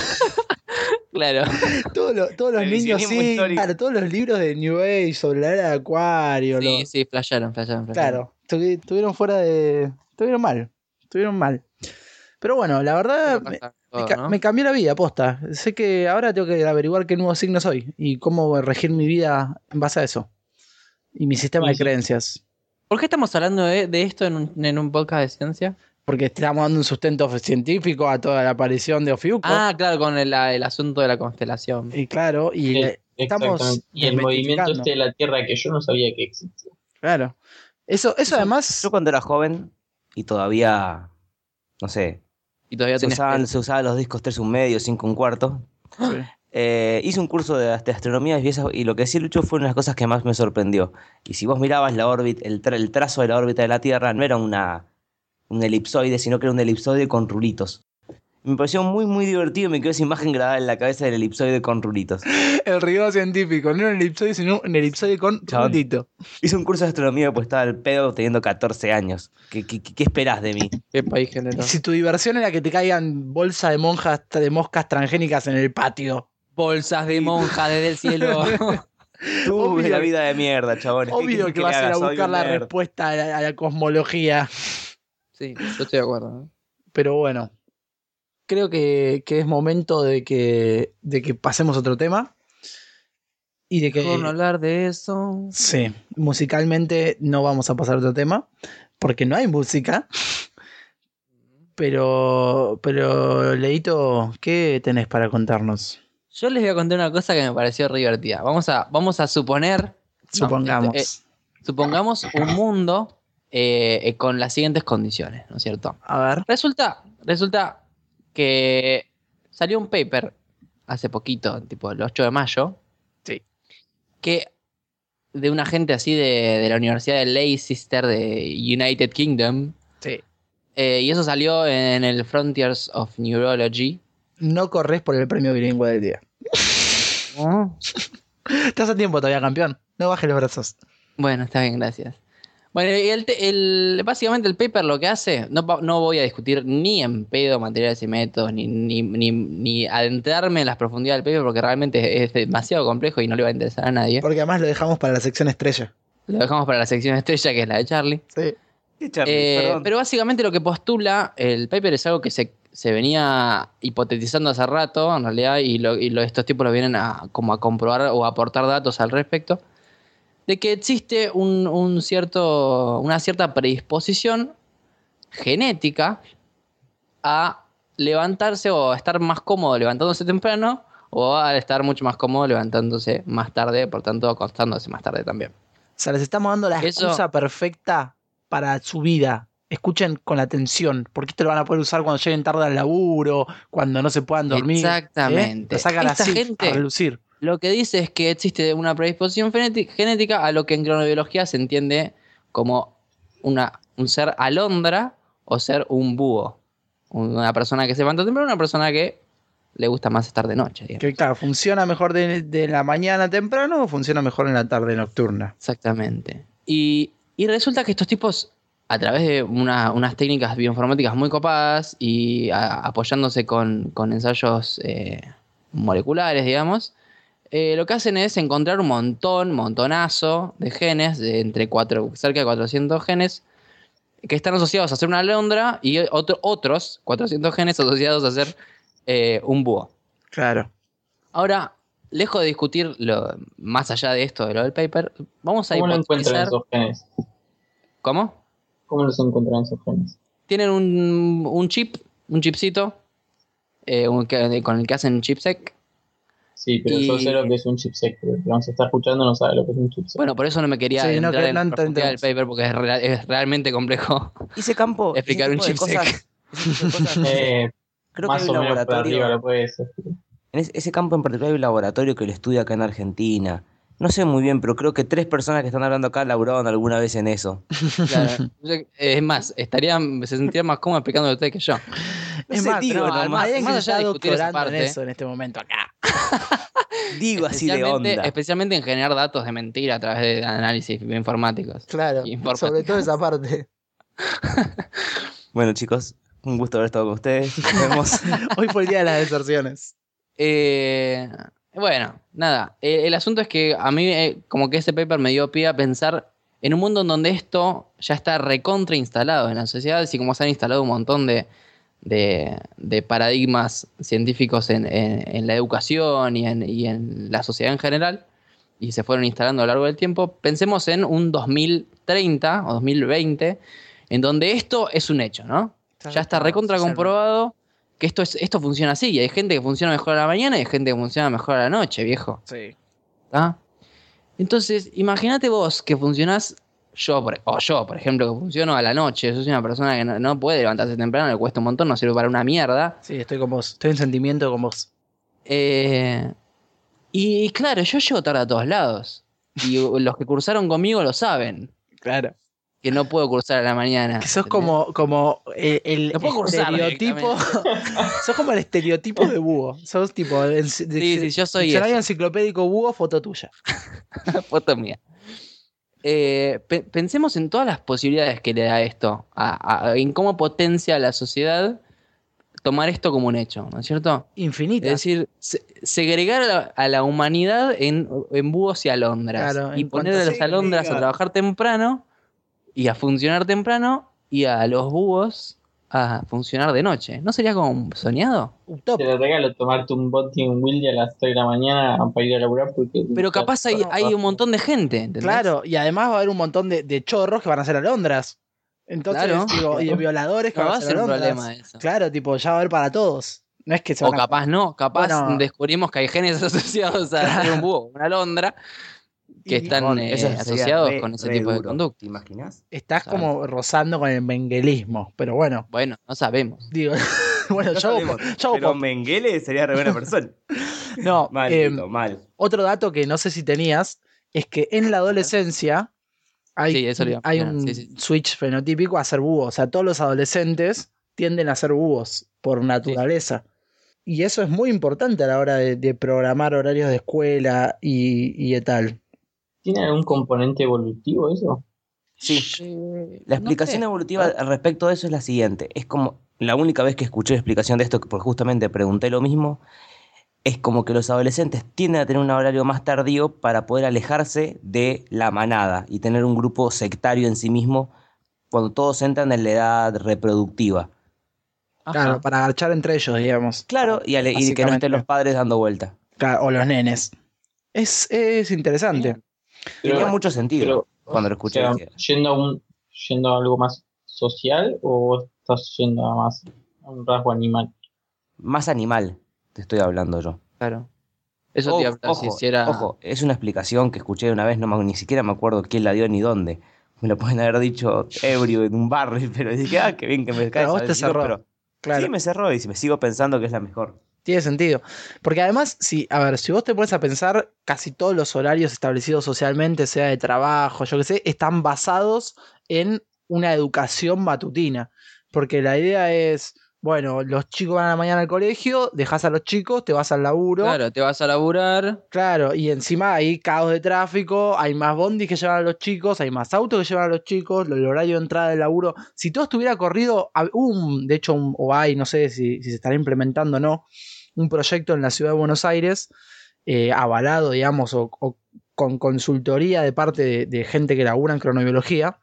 Claro. Todos los, todos los niños Revisionismo sí, histórico. claro, todos los libros de New Age sobre la era de Acuario. Sí, los- sí, flasharon, flasharon, flasharon. Claro, estu- estuvieron fuera de. Estuvieron mal. Estuvieron mal. Pero bueno, la verdad Eso me, pasa me todo, ca- ¿no? me cambió la vida, posta. Sé que ahora tengo que averiguar qué nuevo signo soy y cómo regir mi vida en base a eso. Y mi sistema Sí, de sí. creencias. ¿Por qué estamos hablando de, de esto en un, en un podcast de ciencia? Porque estamos dando un sustento científico a toda la aparición de Ofiuco. Ah, claro, con el, el asunto de la constelación. Y claro, y Sí, eh, estamos exactamente. Y el movimiento desmitificando. este de la Tierra que yo no sabía que existía. Claro. Eso, eso además. Yo cuando era joven y todavía, no sé, Y todavía se tenés usaban, se usaban los discos tres un medio, cinco un cuarto. Sí. Eh, hice un curso de, de astronomía y, esa- y lo que decía Lucho fue una de las cosas que más me sorprendió. Y si vos mirabas la órbita, el, tra- el trazo de la órbita de la Tierra no era una, un elipsoide, sino que era un elipsoide con rulitos. Me pareció muy, muy divertido y me quedó esa imagen grabada en la cabeza del elipsoide con rulitos. El rigor científico, no un elipsoide, sino un elipsoide con Chabón. rulito. Hice un curso de astronomía pues estaba al pedo teniendo catorce años. ¿Qué, qué, qué esperás de mí? Qué país generoso. Si tu diversión era que te caigan bolsas de monjas de moscas transgénicas en el patio. Bolsas de monja desde el cielo. Tú, Obvio. la vida de mierda, chabón. Obvio que vas a ir a buscar la respuesta a la, a la cosmología. Sí, yo estoy de acuerdo. ¿no? Pero bueno, creo que, que es momento de que, de que pasemos a otro tema. Y de que. Mejor no hablar de eso. Sí, musicalmente no vamos a pasar a otro tema. Porque no hay música. Pero, pero, Leito, ¿qué tenés para contarnos? Yo les voy a contar una cosa que me pareció re divertida. Vamos a, vamos a suponer. no, Supongamos. este, eh, supongamos un mundo eh, eh, con las siguientes condiciones, ¿no es cierto? A ver. Resulta, resulta que salió un paper hace poquito, tipo el ocho de mayo. Sí. Que de una gente así de, de la Universidad de Leicester de United Kingdom. Sí. eh, y eso salió en el Frontiers of Neurology. No corres por el premio bilingüe del día. Estás a tiempo todavía, campeón. No bajes los brazos. Bueno, está bien, gracias. Bueno, y el, te- el- básicamente el paper lo que hace, no, va- no voy a discutir ni en pedo materiales y métodos, ni, ni, ni, ni adentrarme en las profundidades del paper porque realmente es demasiado complejo y no le va a interesar a nadie. Porque además lo dejamos para la sección estrella. Lo dejamos para la sección estrella, que es la de Charlie. Sí. ¿Qué Charlie? Eh, Perdón. pero básicamente lo que postula el paper es algo que se, se venía hipotetizando hace rato, en realidad, y, lo, y lo- estos tipos lo vienen a, como a comprobar o a aportar datos al respecto, de que existe un, un cierto, una cierta predisposición genética a levantarse o a estar más cómodo levantándose temprano o a estar mucho más cómodo levantándose más tarde, por tanto acostándose más tarde también. O sea, les estamos dando la Eso- excusa perfecta para su vida. Escuchen con atención, porque esto lo van a poder usar cuando lleguen tarde al laburo, cuando no se puedan dormir. Exactamente. ¿eh? Lo sacan Esta así, gente- a relucir. Lo que dice es que existe una predisposición genéti- genética a lo que en cronobiología se entiende como una, un ser alondra o ser un búho. Una persona que se levanta temprano, una persona que le gusta más estar de noche. digamos. Que claro, ¿funciona mejor de, de la mañana temprano o funciona mejor en la tarde nocturna? Exactamente. Y, y resulta que estos tipos, a través de una- unas técnicas bioinformáticas muy copadas y a- apoyándose con, con ensayos eh, moleculares, digamos, eh, lo que hacen es encontrar un montón, montonazo de genes, de entre cuatro, cerca de cuatrocientos genes, que están asociados a ser una alondra y otro- otros cuatrocientos genes asociados a ser eh, un búho. Claro. Ahora, lejos de discutir lo, más allá de esto, de lo del paper, vamos a ¿Cómo lo encuentran hipotetizar... esos genes? ¿Cómo? ¿Cómo los encuentran esos genes? Tienen un, un chip, un chipcito, eh, un que- con el que hacen chipsec. Sí, pero Y- yo sé lo que es un chipset. Pero el que nos está escuchando no sabe lo que es un chipset. Bueno, por eso no me quería Sí, no, entrar que en no la profundidad del entendemos. paper porque es, rea- es realmente complejo. Ese campo. explicar ese un tipo de chipsec. cosas- ese tipo de cosas, no sé. Eh, Creo que más hay un o menos por arriba laboratorio. lo puedes decir. En ese, ese campo en particular hay un laboratorio que lo estudia acá en Argentina. No sé muy bien, pero creo que tres personas que están hablando acá laburaron alguna vez en eso. Claro. Es más, estarían, se sentirían más cómodos explicando usted que yo. No es sé, más, digo no, nomás. hay alguien más que allá está de discutir esa doctorando en parte. eso en este momento acá. Digo así de Especialmente- onda. Especialmente en generar datos de mentira a través de análisis bioinformáticos. Claro, Y informática. sobre todo esa parte. Bueno, chicos, un gusto haber estado con ustedes. Nos vemos. Hoy fue el día de las deserciones. Eh, bueno, nada. Eh, el asunto es que a mí, eh, como que ese paper me dio pie a pensar en un mundo en donde esto ya está recontra instalado en la sociedad, así como se han instalado un montón de, de, de paradigmas científicos en, en- en la educación y en, y en la sociedad en general, y se fueron instalando a lo largo del tiempo. Pensemos en un dos mil treinta o dos mil veinte, en donde esto es un hecho, ¿no? Ya está recontra comprobado que esto, es, esto funciona así. Y hay gente que funciona mejor a la mañana y hay gente que funciona mejor a la noche, viejo. Sí. ¿Tá? Entonces, imagínate vos que funcionás, yo por, o yo, por ejemplo, que funciono a la noche. Yo soy una persona que no, no puede levantarse temprano, le cuesta un montón, no sirve para una mierda. Sí, estoy con vos. Estoy en sentimiento con vos. Eh, y claro, yo llego tarde a todos lados. Y los que cursaron conmigo lo saben. Claro. Que no puedo cursar a la mañana. Que sos ¿entendés? como, como el, el No puedo cursar estereotipo. Sos como el estereotipo de búho. Sos tipo. En, Sí, sí, yo soy diccionario eso. enciclopédico búho, foto tuya. Foto mía. Eh, pe- pensemos en todas las posibilidades que le da esto, a- a- en cómo potencia a la sociedad tomar esto como un hecho, ¿no es cierto? Infinita. Es decir, se- segregar a la, a la humanidad en, en búhos y alondras. Claro, y en poner a cuanto las se alondras a diga- trabajar temprano y a funcionar temprano y a los búhos a funcionar de noche. ¿No sería como un soñado? Te Utópico. lo regalo tomarte un bote y un Willy a las tres de la mañana para ir a laburar porque... Pero capaz hay, hay un montón de gente, ¿entendés? Claro, y además va a haber un montón de, de chorros que van a ser alondras. Entonces, Claro. digo, y de violadores que No van va a a ser ser un alondras. problema eso. Claro, tipo, ya va a haber para todos. No es que se O van a- capaz no, capaz Bueno. descubrimos que hay genes asociados a ser un búho, una alondra, que Y- están Bueno, eh, eso sería asociados re- con ese re tipo de duro. conducta. ¿Te imaginas? Estás ¿sabes? como rozando con el menguelismo. Pero bueno, Bueno, no sabemos. digo. bueno, No yo, hago sabemos, po- yo hago pero po- Mengele sería re buena persona. No, Mal, eh, Tito, mal. otro dato que no sé si tenías es que en la adolescencia hay, Sí, eso le iba a hay mencionar, un sí, sí. switch fenotípico a ser búho. O sea, todos los adolescentes tienden a ser búhos por naturaleza. Y eso es muy importante a la hora de, de programar horarios de escuela y, y de tal. ¿Tiene algún componente evolutivo eso? Sí. Eh, La no explicación sé. evolutiva al respecto de eso es la siguiente. Es como la única vez que escuché explicación de esto, porque justamente pregunté lo mismo, es como que los adolescentes tienden a tener un horario más tardío para poder alejarse de la manada y tener un grupo sectario en sí mismo cuando todos entran en la edad reproductiva. Claro, Ajá. para agachar entre ellos, digamos. Claro, y, ale- y que no estén los Básicamente. padres dando vuelta. Claro, o los nenes. Es, es interesante. Tenía Pero, mucho sentido pero, cuando lo o escuché. sea, Dije, yendo a un, yendo a algo más social o estás yendo a más a un rasgo animal. más animal te estoy hablando yo. Claro. Eso te iba a Ojo, preguntar si, ojo, si era. ojo, es una explicación que escuché una vez, no me- ni siquiera me acuerdo quién la dio ni dónde. Me lo pueden haber dicho ebrio en un bar, pero dije, ah, qué bien que me Pero caes a a vos te decirlo, cerró. pero Claro. sí me cerró y me sigo pensando que es la mejor. Tiene sentido. Porque además, si, a ver, si vos te pones a pensar, casi todos los horarios establecidos socialmente, sea de trabajo, yo qué sé, están basados en una educación matutina. Porque la idea es, bueno, los chicos van a la mañana al colegio, dejas a los chicos, te vas al laburo. Claro, te vas a laburar. Claro, y encima hay caos de tráfico, hay más bondis que llevan a los chicos, hay más autos que llevan a los chicos, el horario de entrada del laburo. Si todo estuviera corrido, hab- hubo un, de hecho, un- o hay, no sé si, si se estará implementando o no, un proyecto en la ciudad de Buenos Aires, eh, avalado, digamos, o, o con consultoría de parte de, de gente que labura en cronobiología,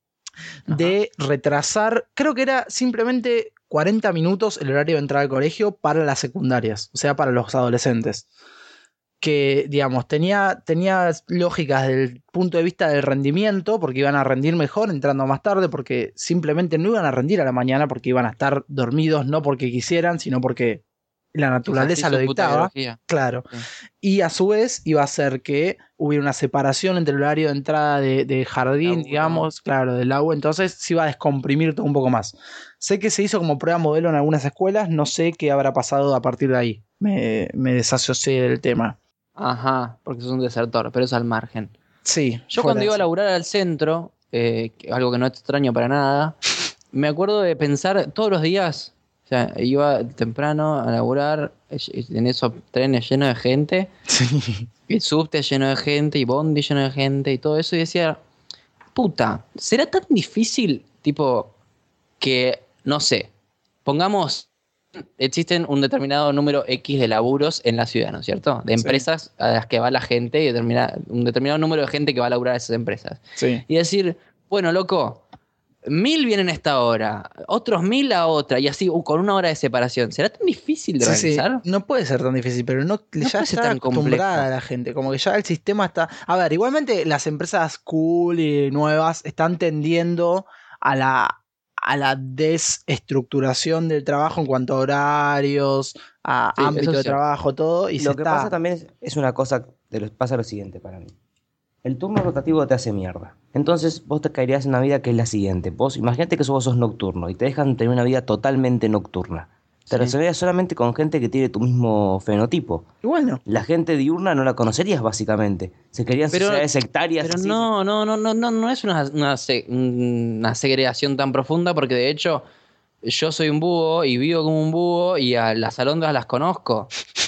de retrasar, creo que era simplemente cuarenta minutos el horario de entrada al colegio para las secundarias, o sea, para los adolescentes. Que, digamos, tenía, tenía lógicas desde el punto de vista del rendimiento, porque iban a rendir mejor entrando más tarde, porque simplemente no iban a rendir a la mañana porque iban a estar dormidos, no porque quisieran, sino porque la Es así naturaleza su lo puta dictaba. biología. Claro. Sí. Y a su vez iba a hacer que hubiera una separación entre el horario de entrada de, de jardín, Laburo. digamos, claro, del agua, entonces se iba a descomprimir todo un poco más. Sé que se hizo como prueba modelo en algunas escuelas, no sé qué habrá pasado a partir de ahí. Me, me desasocié del tema. Ajá, porque sos un desertor, pero es al margen. Sí. Yo fuera cuando de iba a eso. laburar al centro, eh, que- algo que no extraño para nada, me acuerdo de pensar todos los días, o sea, iba temprano a laburar, eh, en esos trenes llenos de gente, Sí. el subte lleno de gente, y bondi lleno de gente, y todo eso, y decía, puta, ¿será tan difícil, tipo, que, no sé, pongamos, existen un determinado número X de laburos en la ciudad, ¿no es cierto? De Sí. empresas a las que va la gente y determina, un determinado número de gente que va a laburar a esas empresas. Sí. Y decir, bueno, loco, mil vienen a esta hora, otros mil a otra, y así uh, con una hora de separación. ¿Será tan difícil de Sí, sí, organizar? no puede ser tan difícil, pero no, No ya puede ser está tan acostumbrada complejo. la gente, como que ya el sistema está... A ver, igualmente las empresas cool y nuevas están tendiendo a la, a la desestructuración del trabajo en cuanto a horarios, a Sí, ámbito eso es de cierto. trabajo, todo, y se Lo que está... pasa también es, es una cosa, de lo, pasa lo siguiente para mí. El turno rotativo te hace mierda. Entonces vos te caerías en una vida que es la siguiente. Vos imagínate que vos sos nocturno y te dejan tener una vida totalmente nocturna. Te Sí. relacionarías solamente con gente que tiene tu mismo fenotipo. Y bueno, La gente diurna no la conocerías básicamente. Se querían Pero- sociedades sectarias Pero así. no, no, no, no, no, no es una, una, se- una segregación tan profunda porque de hecho yo soy un búho y vivo como un búho y a las alondras las conozco.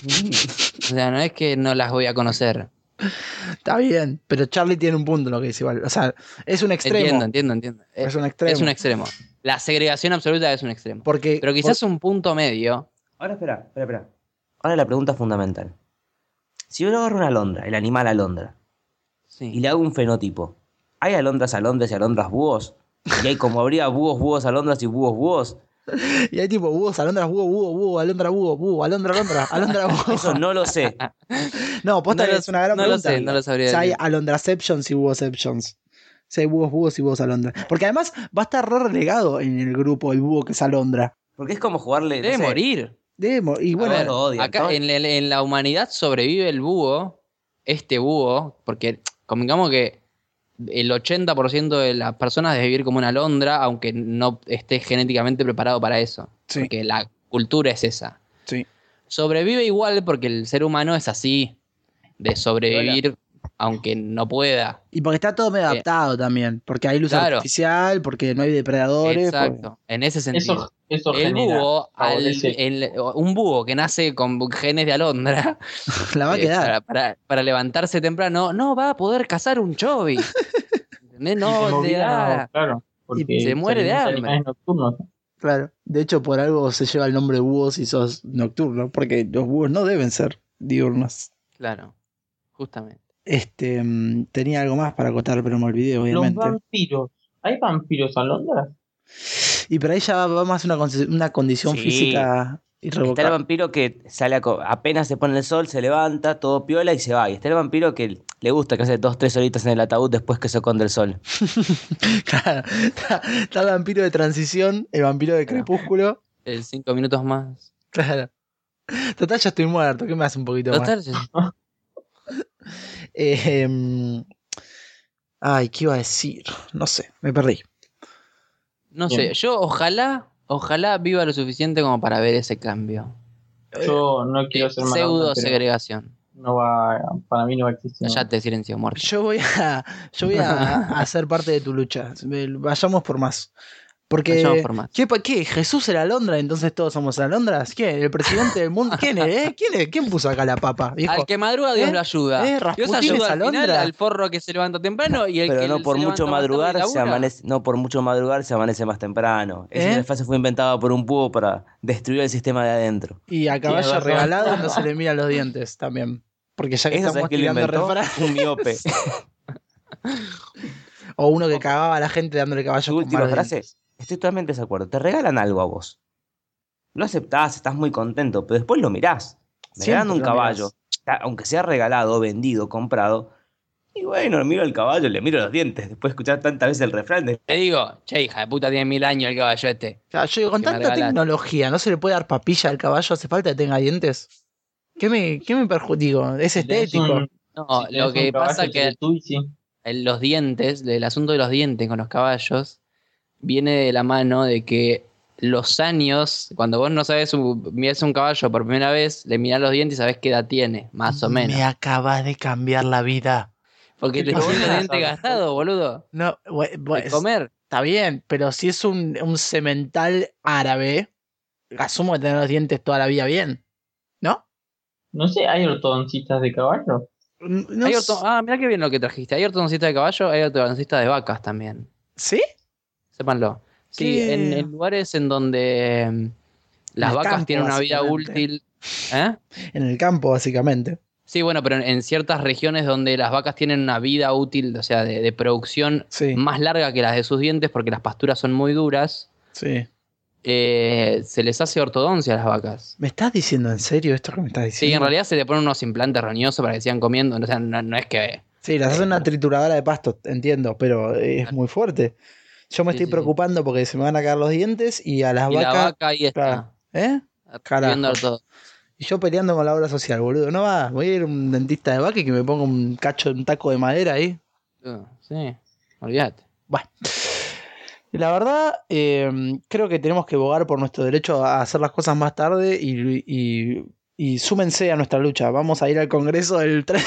O sea, no es que no las voy a conocer. está bien, pero Charlie tiene un punto en lo que dice igual. O sea, es un extremo. Entiendo, entiendo, entiendo. Es Eh, un extremo. Es un extremo. La segregación absoluta es un extremo. Porque, Pero quizás un punto medio. Ahora espera, espera, espera. Ahora la pregunta fundamental. Si yo le agarro una alondra, el animal alondra, Sí. y le hago un fenotipo, ¿hay alondras alondras y alondras búhos? ¿Y hay como habría búhos, búhos, alondras y búhos, búhos? y hay tipo búhos, alondras, búho, búho, búho, alondra, búho, búho, alondra, alondra, alondra, búho. Eso no lo sé. No, posta No que lo- es una gran no lo pregunta. sé, no lo sabría O sea, hay decir. alondraceptions y búhoceptions. O sea, hay búhos, búhos y búhos alondra. Porque además va a estar re relegado en el grupo el búho que es alondra. Porque es como jugarle. no Debe sé, morir. Debe mo- y A bueno, ver, lo odian, acá todos- en, el- en la humanidad sobrevive el búho, este búho, porque convengamos que el ochenta por ciento de las personas debe vivir como una alondra, aunque no esté genéticamente preparado para eso. Sí. Porque la cultura es esa. sí. Sobrevive igual porque el ser humano es así, de sobrevivir aunque no pueda. Y porque está todo medio Eh, adaptado también. Porque hay luz claro. artificial, porque no hay depredadores. Exacto, en ese sentido. Eso, eso El genera, búho, al- favorece. el- un búho que nace con genes de alondra, porque la va a eh, quedar. para, para- para levantarse temprano, no va a poder cazar un chovi. Ne- Y se No, te movía, da. claro, porque se muere de son hambre. animales nocturnos. Claro. De hecho, por algo se lleva el nombre búho si sos nocturno, porque los búhos no deben ser diurnos. Claro, justamente. Este, mm, tenía algo más para acotar, pero me olvidé, Los obviamente. vampiros. ¿Hay vampiros a Londres? Y por ahí ya va, va más una, conce- una condición Sí. física Está el irrevocable. vampiro que sale a co- apenas se pone el sol, se levanta, todo piola y se va. Y está el vampiro que le gusta que hace dos, tres horitas en el ataúd después que se esconde el sol. Claro, está, está el vampiro de transición, el vampiro de Claro. crepúsculo. El cinco minutos más. Claro. Total, ya estoy muerto. ¿Qué me hace un poquito más? Total, sí. Eh, em, ay, ¿qué iba a decir? No sé, me perdí. No Bien. sé, yo ojalá, ojalá viva lo suficiente como para ver ese cambio. Yo no quiero ser mala Pseudo onda, pero segregación. no va, para mí no va a existir. Cállate, silencio, muerto. Yo voy a, yo voy a, a ser parte de tu lucha. Vayamos por más. Porque, Vayamos por más. ¿qué, pa- ¿qué? ¿Jesús era Alondra? Entonces todos somos Alondras. ¿Quién? ¿El presidente del mundo? ¿Quién es? eh? ¿Quién es? ¿Quién puso acá la papa? Viejo? Al que madruga, Dios ¿Eh? lo ayuda. ¿Eh? Dios Rasputín ayuda es al final Alondra. al forro que se levanta temprano y el Pero que no se por levanta mucho más tarde y madrugar se labura. amanece, no por mucho madrugar se amanece más temprano. ¿Eh? Esa frase fue inventada por un búho para destruir el sistema de adentro. Y a caballo razón. regalado no se le miran los dientes también. Porque ya que ¿Eso estamos sabes quién lo tirando inventó? refranes. Un miope. O uno que cagaba a la gente dándole caballo Su con última malos frase, dientes. estoy totalmente de acuerdo. Te regalan algo a vos. Lo aceptás, estás muy contento, pero después lo mirás. Me Siempre regalan un lo caballo, mirás. ta- aunque sea regalado, vendido, comprado. Y bueno, miro el caballo, le miro los dientes. Después de escuchar tantas veces el refrán de Te digo, che, hija de puta, tiene mil años el caballo este. Claro, yo digo, con que me tanta regalaste. tecnología, ¿no se le puede dar papilla al caballo? ¿Hace falta que tenga dientes? ¿Qué me, qué me perjudico? Es Si tenés estético. un- No, si tenés lo un que caballo pasa que Teletubby, sí. el- los dientes, el asunto de los dientes con los caballos, viene de la mano de que los años, cuando vos no sabes, un- mirás un caballo por primera vez, le mirás los dientes y sabés qué edad tiene, más o menos. Me acabas de cambiar la vida. Porque te Pero tiene vos los no dientes sabes. gastados, boludo. No, bu- bu- De comer. está bien, pero si es un, un semental árabe, asumo que tener los dientes toda la vida bien. ¿No? No sé, ¿hay ortodoncistas de caballo? N- no Hay s- orto- Ah, mirá qué bien lo que trajiste. Hay ortodoncistas de caballo, hay ortodoncistas de vacas también. ¿Sí? Sépanlo. Sí, ¿Qué? en, en lugares en donde mm, las el vacas campo, tienen una vida básicamente. útil. ¿Eh? En el campo, básicamente. Sí, bueno, pero en, en ciertas regiones donde las vacas tienen una vida útil, o sea, de, de producción Sí, más larga que las de sus dientes, porque las pasturas son muy duras, sí. eh, se les hace ortodoncia a las vacas. ¿Me estás diciendo en serio esto que me estás Sí, diciendo? en realidad se le ponen unos implantes roñosos para que sigan comiendo. O sea, no, no es que. Sí, las hacen una trituradora de pasto, entiendo, pero es muy fuerte. Yo me Sí, estoy sí, sí. preocupando porque se me van a caer los dientes y a las Y la vacas. vaca ahí está. Claro. ¿Eh? Viendo Carajo. todo. Y yo peleando con la obra social, boludo. No va, voy a ir a un dentista de vaca y que me ponga un cacho, un taco de madera ahí. Sí, olvídate. Bueno. Y la verdad, eh, creo que tenemos que bogar por nuestro derecho a hacer las cosas más tarde y, y, y súmense a nuestra lucha. Vamos a ir al Congreso el tres.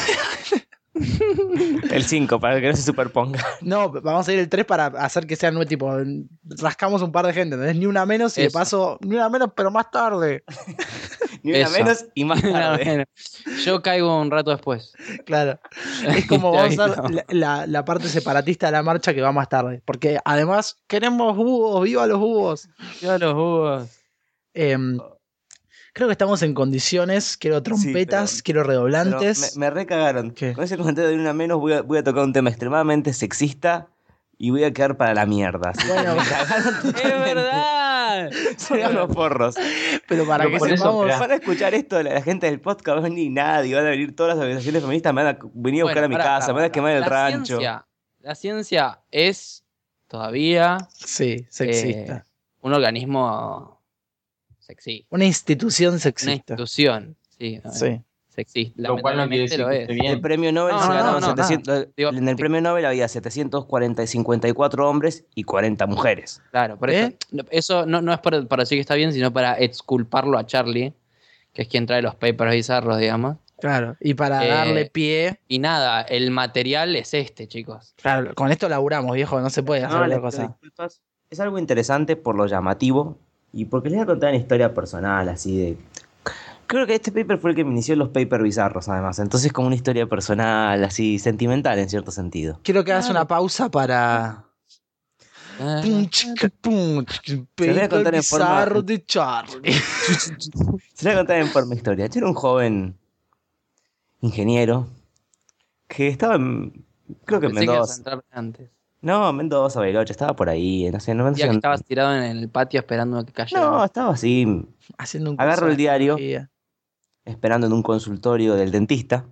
el cinco para que no se superponga. No, vamos a ir el tres para hacer que sea nueve, tipo, rascamos un par de gente, ¿entendés? Ni una menos y de Eso. paso, ni una menos, pero más tarde. Ni una Eso. menos y más tarde. Bueno, yo caigo un rato después. Claro. Es como Te vamos a aviso. hacer la, la- la parte separatista de la marcha que va más tarde. Porque además queremos búhos, viva los búhos. Yo los jugos. Em, creo que estamos en condiciones, quiero trompetas, pero- quiero Pero redoblantes. me, me recagaron. ¿Qué? Con ese comentario de una menos voy a, voy a tocar un tema extremadamente sexista y voy a quedar para la mierda. Así que Bueno. me cagaron ¡Es totalmente. verdad! Serían los forros. Pero para Pero que por eso, sepamos. esperá. Van a escuchar esto la, la gente del podcast, no ni nadie, van a venir todas las organizaciones feministas, me van a venir a buscar Bueno, a mi pará, casa, pará, me van a quemar el la rancho. Ciencia, la ciencia es todavía Sí, sexista. eh, un organismo sexista. Una institución Una sexista. institución. Sí, Sí. sexista. Lo cual no quiere Lamentablemente decir lo que es. esté El bien. premio Nobel No, se no, ganó no, no, setecientos Digo, en el premio Nobel había setecientos cuarenta y cincuenta y cuatro hombres y cuarenta mujeres. Claro, por ¿Eh? eso, no, eso no, no es para, para decir que está bien, sino para exculparlo a Charlie, que es quien trae los papers bizarros, digamos. Claro. Y para Eh, darle pie. Y nada, el material es este, chicos. Claro, con esto laburamos, viejo, no se puede hacer No, otra les pido cosa. disculpas. Es algo interesante por lo llamativo y porque les voy a contar una historia personal así de Creo que este paper fue el que me inició los papers bizarros, además. Entonces, como una historia personal, así, sentimental en cierto sentido. Quiero que hagas Claro. una pausa para. Ah, Pum, chica, pum, chica, voy a paper contar en forma- bizarro de Charlie. Se voy a contar en forma historia. Yo era un joven ingeniero que estaba en. Creo que en pensé que ibas a Mendoza. entrar antes. No, Mendoza, Bariloche, estaba por ahí, no sé, no, no Un sé día que dónde- estabas tirado en el patio esperando a que cayera. No, estaba así, Haciendo un Agarro curso de el diario. astrología. esperando en un consultorio del dentista.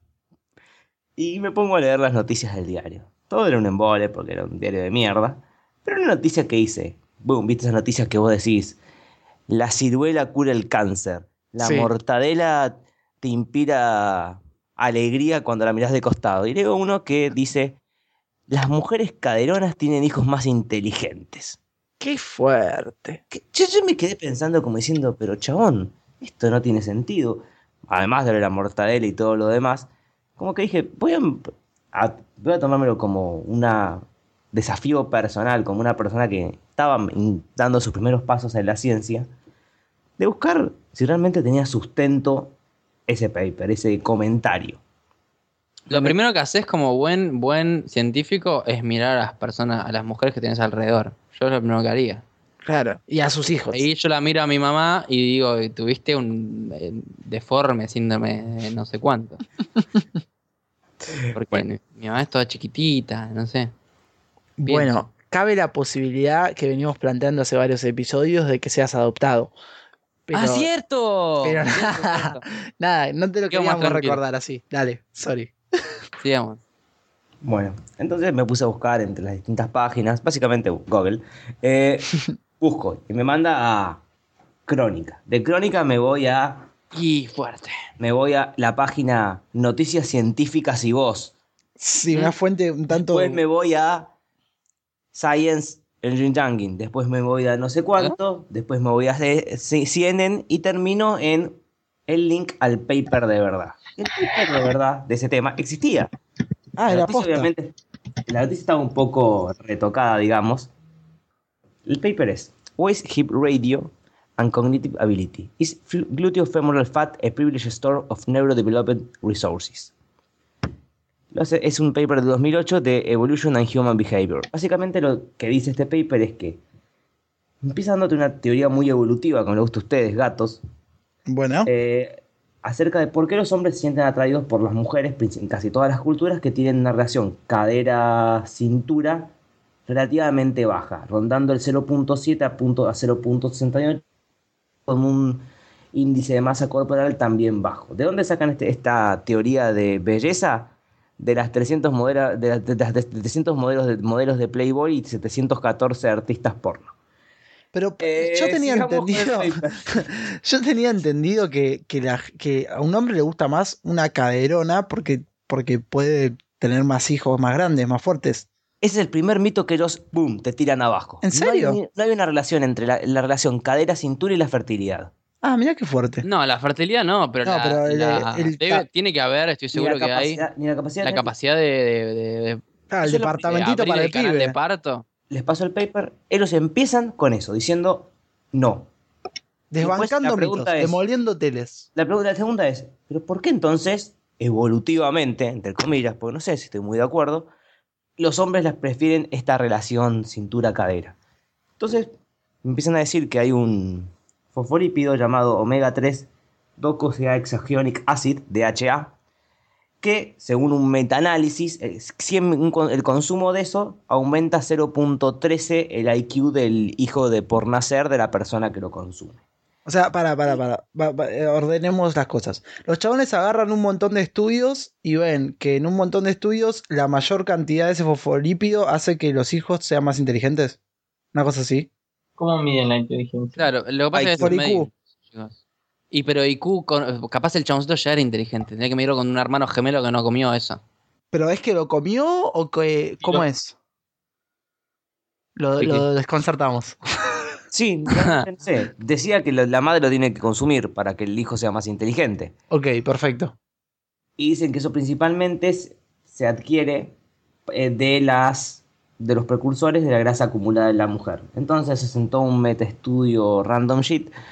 Y me pongo a leer las noticias del diario. Todo era un embole porque era un diario de mierda. Pero una noticia que hice. Boom, viste esas noticias que vos decís. La ciruela cura el cáncer. La Sí. mortadela te inspira alegría cuando la mirás de costado. Y leo uno que dice: las mujeres caderonas tienen hijos más inteligentes. Qué fuerte. Que yo, yo me quedé pensando como diciendo, pero chabón, esto no tiene sentido. Además de la mortadela y todo lo demás, como que dije, voy a, a- voy a tomármelo como un desafío personal, como una persona que estaba in- dando sus primeros pasos en la ciencia, de buscar si realmente tenía sustento ese paper, ese comentario. Lo primero que haces como buen, buen científico es mirar a las personas, a las mujeres que tienes alrededor. Yo es lo primero que haría. Claro. Y a sus hijos. Ahí yo la miro a mi mamá y digo, tuviste un eh, deforme síndrome de no sé cuánto. Porque Bueno. mi mamá es toda chiquitita, no sé. Bueno, cabe la posibilidad que venimos planteando hace varios episodios de que seas adoptado. Pero, ¡Ah, cierto! pero Cierto, nada, cierto. nada, no te lo Quedo más queríamos tranquilo. recordar así. Dale, sorry. Sigamos. Bueno, entonces me puse a buscar entre las distintas páginas, básicamente Google, eh, busco y me manda a Crónica. De Crónica me voy a Y fuerte. me voy a la página Noticias Científicas y Voz. Sí, una fuente un tanto. Después me voy a Science Engineering. Después me voy a no sé cuánto. Después me voy a C- C- C N N y termino en el link al paper de verdad. El paper de verdad de ese tema existía. Ah, La era noticia, posta. obviamente, la noticia estaba un poco retocada, digamos. El paper es Waist Hip Radio and Cognitive Ability. Is fl- gluteofemoral fat a privileged store of neurodevelopment resources? Lo hace- Es un paper de dos mil ocho de Evolution and Human Behavior. Básicamente lo que dice este paper es que empieza dándote una teoría muy evolutiva, como le gusta a ustedes, gatos, Bueno, eh, acerca de por qué los hombres se sienten atraídos por las mujeres princi- en casi todas las culturas que tienen una relación cadera-cintura relativamente baja, rondando el cero punto siete a, punto- a cero punto sesenta y ocho, con un índice de masa corporal también bajo. ¿De dónde sacan este- esta teoría de belleza? De las trescientos, modera- de las- de las trescientos modelos, de, modelos de Playboy y setecientos catorce artistas porno. pero Eh, yo tenía sigamos con el entendido. paper. Yo tenía entendido que, que, la- que a un hombre le gusta más una caderona porque, porque puede tener más hijos más grandes, más fuertes. Ese es el primer mito que ellos, boom, te tiran abajo. ¿En serio? No hay, no hay una relación entre la, la relación cadera-cintura y la fertilidad. Ah, mira qué fuerte. No, la fertilidad no, pero, No, la, pero el- la- el- debe- tiene que haber, estoy Ni seguro la que hay, capacidad- Ni la capacidad. la de- capacidad de, de, de- de- Ah, el Eso es lo- departamentito de para abrir el el canal de pibe. parto. Les pasó el paper. Ellos empiezan con eso, diciendo no. Después Desbancando la mitos, pregunta es- demoliendo teles. La pregunta, la segunda es, ¿pero por qué entonces, evolutivamente, entre comillas, porque no sé si estoy muy de acuerdo, los hombres las prefieren esta relación cintura-cadera? Entonces, empiezan a decir que hay un fosfolípido llamado omega tres docosahexagionic acid, D H A, que según un metaanálisis, eh, si en un con- el consumo de eso aumenta cero punto trece el I Q del hijo de por nacer de la persona que lo consume. O sea, para, para, para. Va- va, eh, ordenemos las cosas. Los chabones agarran un montón de estudios y ven que en un montón de estudios la mayor cantidad de ese fosfolípido hace que los hijos sean más inteligentes. Una cosa así. ¿Cómo miden la inteligencia? Claro, lo que pasa I es que Por es I Q. medio, chicos. Y pero I Q, con- capaz el chaboncito ya era inteligente. Tenía que medirlo con un hermano gemelo que no comió eso. ¿Pero es que lo comió o que, cómo lo- es? Lo, ¿Qué, lo desconcertamos. Sí, realmente no sé. Decía que lo- la madre lo tiene que consumir para que el hijo sea más inteligente. Ok, perfecto. Y dicen que eso principalmente es- se adquiere eh, de las de los precursores de la grasa acumulada en la mujer. Entonces se sentó un metaestudio random shit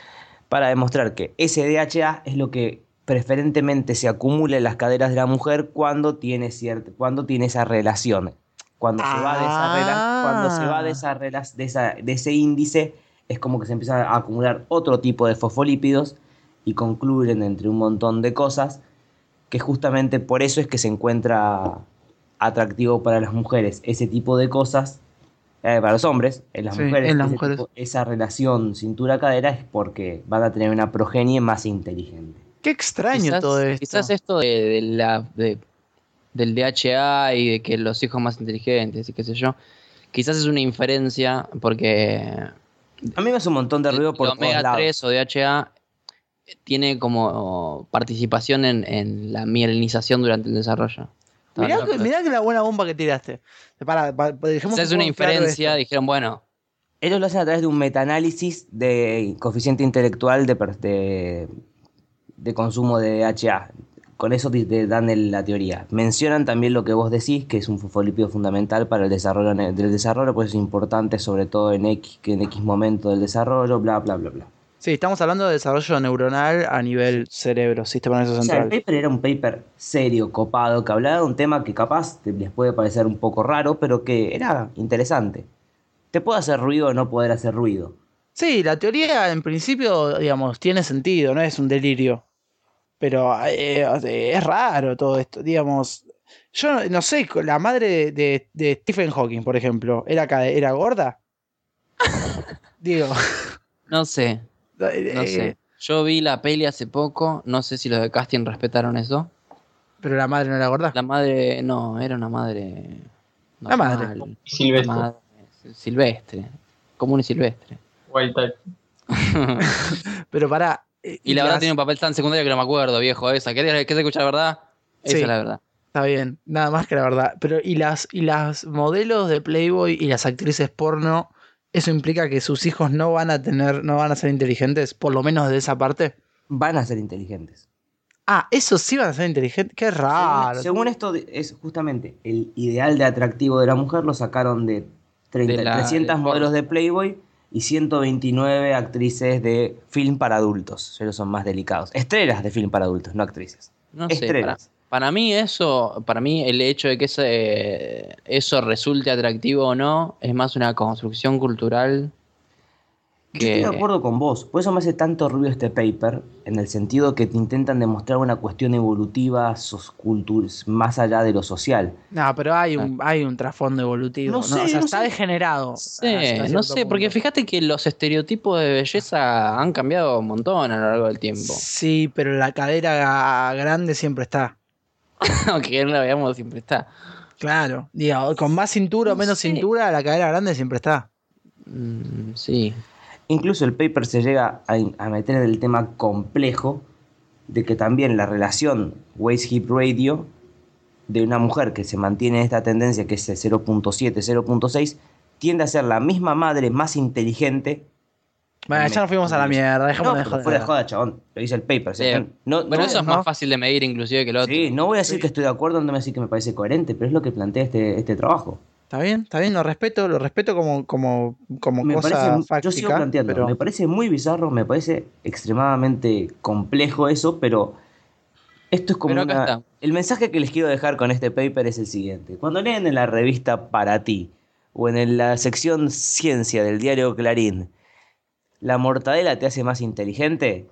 para demostrar que ese D H A es lo que preferentemente se acumula en las caderas de la mujer cuando tiene, cierta, cuando tiene esa relación. Cuando se va de esa rela- cuando se va de, esa rela- de, esa, de ese índice, es como que se empieza a acumular otro tipo de fosfolípidos y concluyen entre un montón de cosas que justamente por eso es que se encuentra atractivo para las mujeres ese tipo de cosas, eh, para los hombres, en las Sí, mujeres, en las ese mujeres. tipo- esa relación cintura-cadera es porque van a tener una progenie más inteligente. Qué extraño Quizás, todo esto. quizás esto de, de la, de- del D H A y de que los hijos más inteligentes y qué sé yo, quizás es una inferencia porque A mí me hace un montón de el, ruido el por todos omega lados. tres o D H A tiene como participación en, en la mielinización durante el desarrollo. Mirá Estaba que, mirá que la buena bomba que tiraste. Para, para, dejemos Quizás es un una poco claro inferencia, esto. dijeron, bueno, Ellos lo hacen a través de un metaanálisis de coeficiente intelectual de, per- de, de consumo de D H A. Con eso te, te dan el- la teoría. Mencionan también lo que vos decís, que es un fosfolípido fundamental para el desarrollo ne- del desarrollo, pues es importante sobre todo en X, que en X momento del desarrollo, bla, bla, bla, bla. Sí, estamos hablando de desarrollo neuronal a nivel cerebro, sistema nervioso O sea, el central. paper era un paper serio, copado, que hablaba de un tema que capaz te- les puede parecer un poco raro, pero que era interesante. Te puede hacer ruido o no poder hacer ruido. Sí, la teoría en principio, digamos, tiene sentido, no es un delirio. Pero eh, es raro todo esto, digamos. Yo no, no sé, la madre de, de- de Stephen Hawking, por ejemplo, ¿era, ca- era gorda? Digo, no sé, no eh, sé. Yo vi la peli hace poco, no sé si los de casting respetaron eso. pero la madre no era gorda. La madre, no, era una madre La madre. normal. Silvestre. Una madre silvestre, común y silvestre. Wild type. Pero para. Y la verdad tiene un papel tan secundario que no me acuerdo, viejo, esa. ¿Querés, querés escuchar la verdad? Esa Sí. es la verdad. Está bien, nada más que la verdad. Pero, ¿y las, y las modelos de Playboy y las actrices porno? ¿Eso implica que sus hijos no van a tener, no van a ser inteligentes? Por lo menos de esa parte. Van a ser inteligentes. Ah, esos sí van a ser inteligentes. Qué raro. Según, según esto, de- es justamente el ideal de atractivo de la mujer lo sacaron de, treinta, De la- trescientos del modelos porno. de Playboy y ciento veintinueve actrices de film para adultos. Ellos son más delicados. Estrellas de film para adultos, no actrices. No sé, para, Estrellas. para mí eso, para mí el hecho de que ese, eso resulte atractivo o no, es más una construcción cultural Yo que... estoy de acuerdo con vos. Por eso me hace tanto ruido este paper, en el sentido que te intentan demostrar una cuestión evolutiva sos- cultur- más allá de lo social. No, pero hay un, hay un trasfondo evolutivo. No No, sé, o sea, no está sé. degenerado. No sé, hasta no cierto sé, porque punto. fíjate que los estereotipos de belleza han cambiado un montón a lo largo del tiempo. Sí, pero la cadera grande siempre está. Aunque no la veamos, siempre está. Claro. Digo, con más cintura o No menos sé. cintura, la cadera grande siempre está. Mm, sí. Incluso el paper se llega a, a meter en el tema complejo de que también la relación waist-hip radio de una mujer que se mantiene en esta tendencia que es cero punto siete, cero punto seis, tiende a ser la misma madre más inteligente. Bueno, ya nos fuimos a la mierda, dejémonos No, de pero joder. fuera de joda, chabón. Lo dice el paper. ¿sí? Sí. No, no Bueno, voy eso a- es ¿no? más fácil de medir inclusive que lo otro. sí, no voy a decir Sí. que estoy de acuerdo, no voy a decir que me parece coherente, pero es lo que plantea este, este trabajo. Está bien, está bien, lo respeto, lo respeto como, como, como Me cosa parece, fáctica. yo sigo planteando, pero me parece muy bizarro, me parece extremadamente complejo eso, pero esto es como Pero acá una... está. El mensaje que les quiero dejar con este paper es el siguiente. Cuando leen en la revista Para Ti o en la sección Ciencia del diario Clarín, ¿la mortadela te hace más inteligente?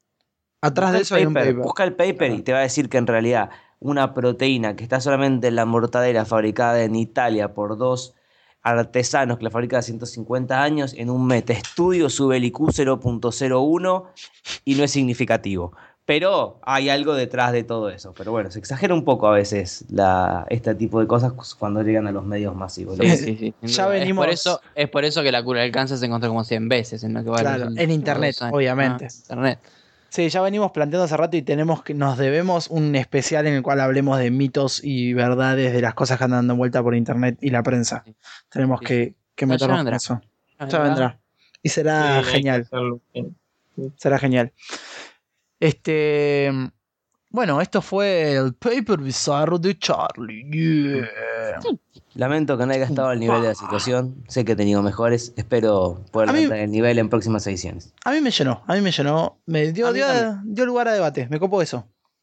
atrás Busca de el eso hay un paper, paper. busca el paper y te va a decir que en realidad una proteína que está solamente en la mortadela fabricada en Italia por dos artesanos que la fabrican hace ciento cincuenta años, en un metaestudio sube el I Q cero punto cero uno y no es significativo. Pero hay algo detrás de todo eso. Pero bueno, se exagera un poco a veces la, este tipo de cosas cuando llegan a los medios masivos. Sí, sí, sí, sin Ya duda. venimos- Es por, eso, es por eso que la cura del cáncer se encontró como cien veces en lo que va Claro, los en últimos internet, dos años. obviamente. Ah, internet. Sí, ya venimos planteando hace rato y tenemos que, nos debemos un especial en el cual hablemos de mitos y verdades de las cosas que andan dando vuelta por internet y la prensa. Sí. Tenemos Sí, que, que No, ya meternos con vendrá. eso. Ya Ya vendrá. Y será Sí, hay que genial. hacerlo bien. Será genial. Este. Bueno, esto fue el paper bizarro de Charlie. Yeah. Lamento que no haya estado al nivel de la situación. Sé que he tenido mejores. Espero poder A mí- levantar el nivel en próximas ediciones. A mí me llenó, a mí me llenó. Me dio, A mí dio, también. dio lugar a debate, me copo eso.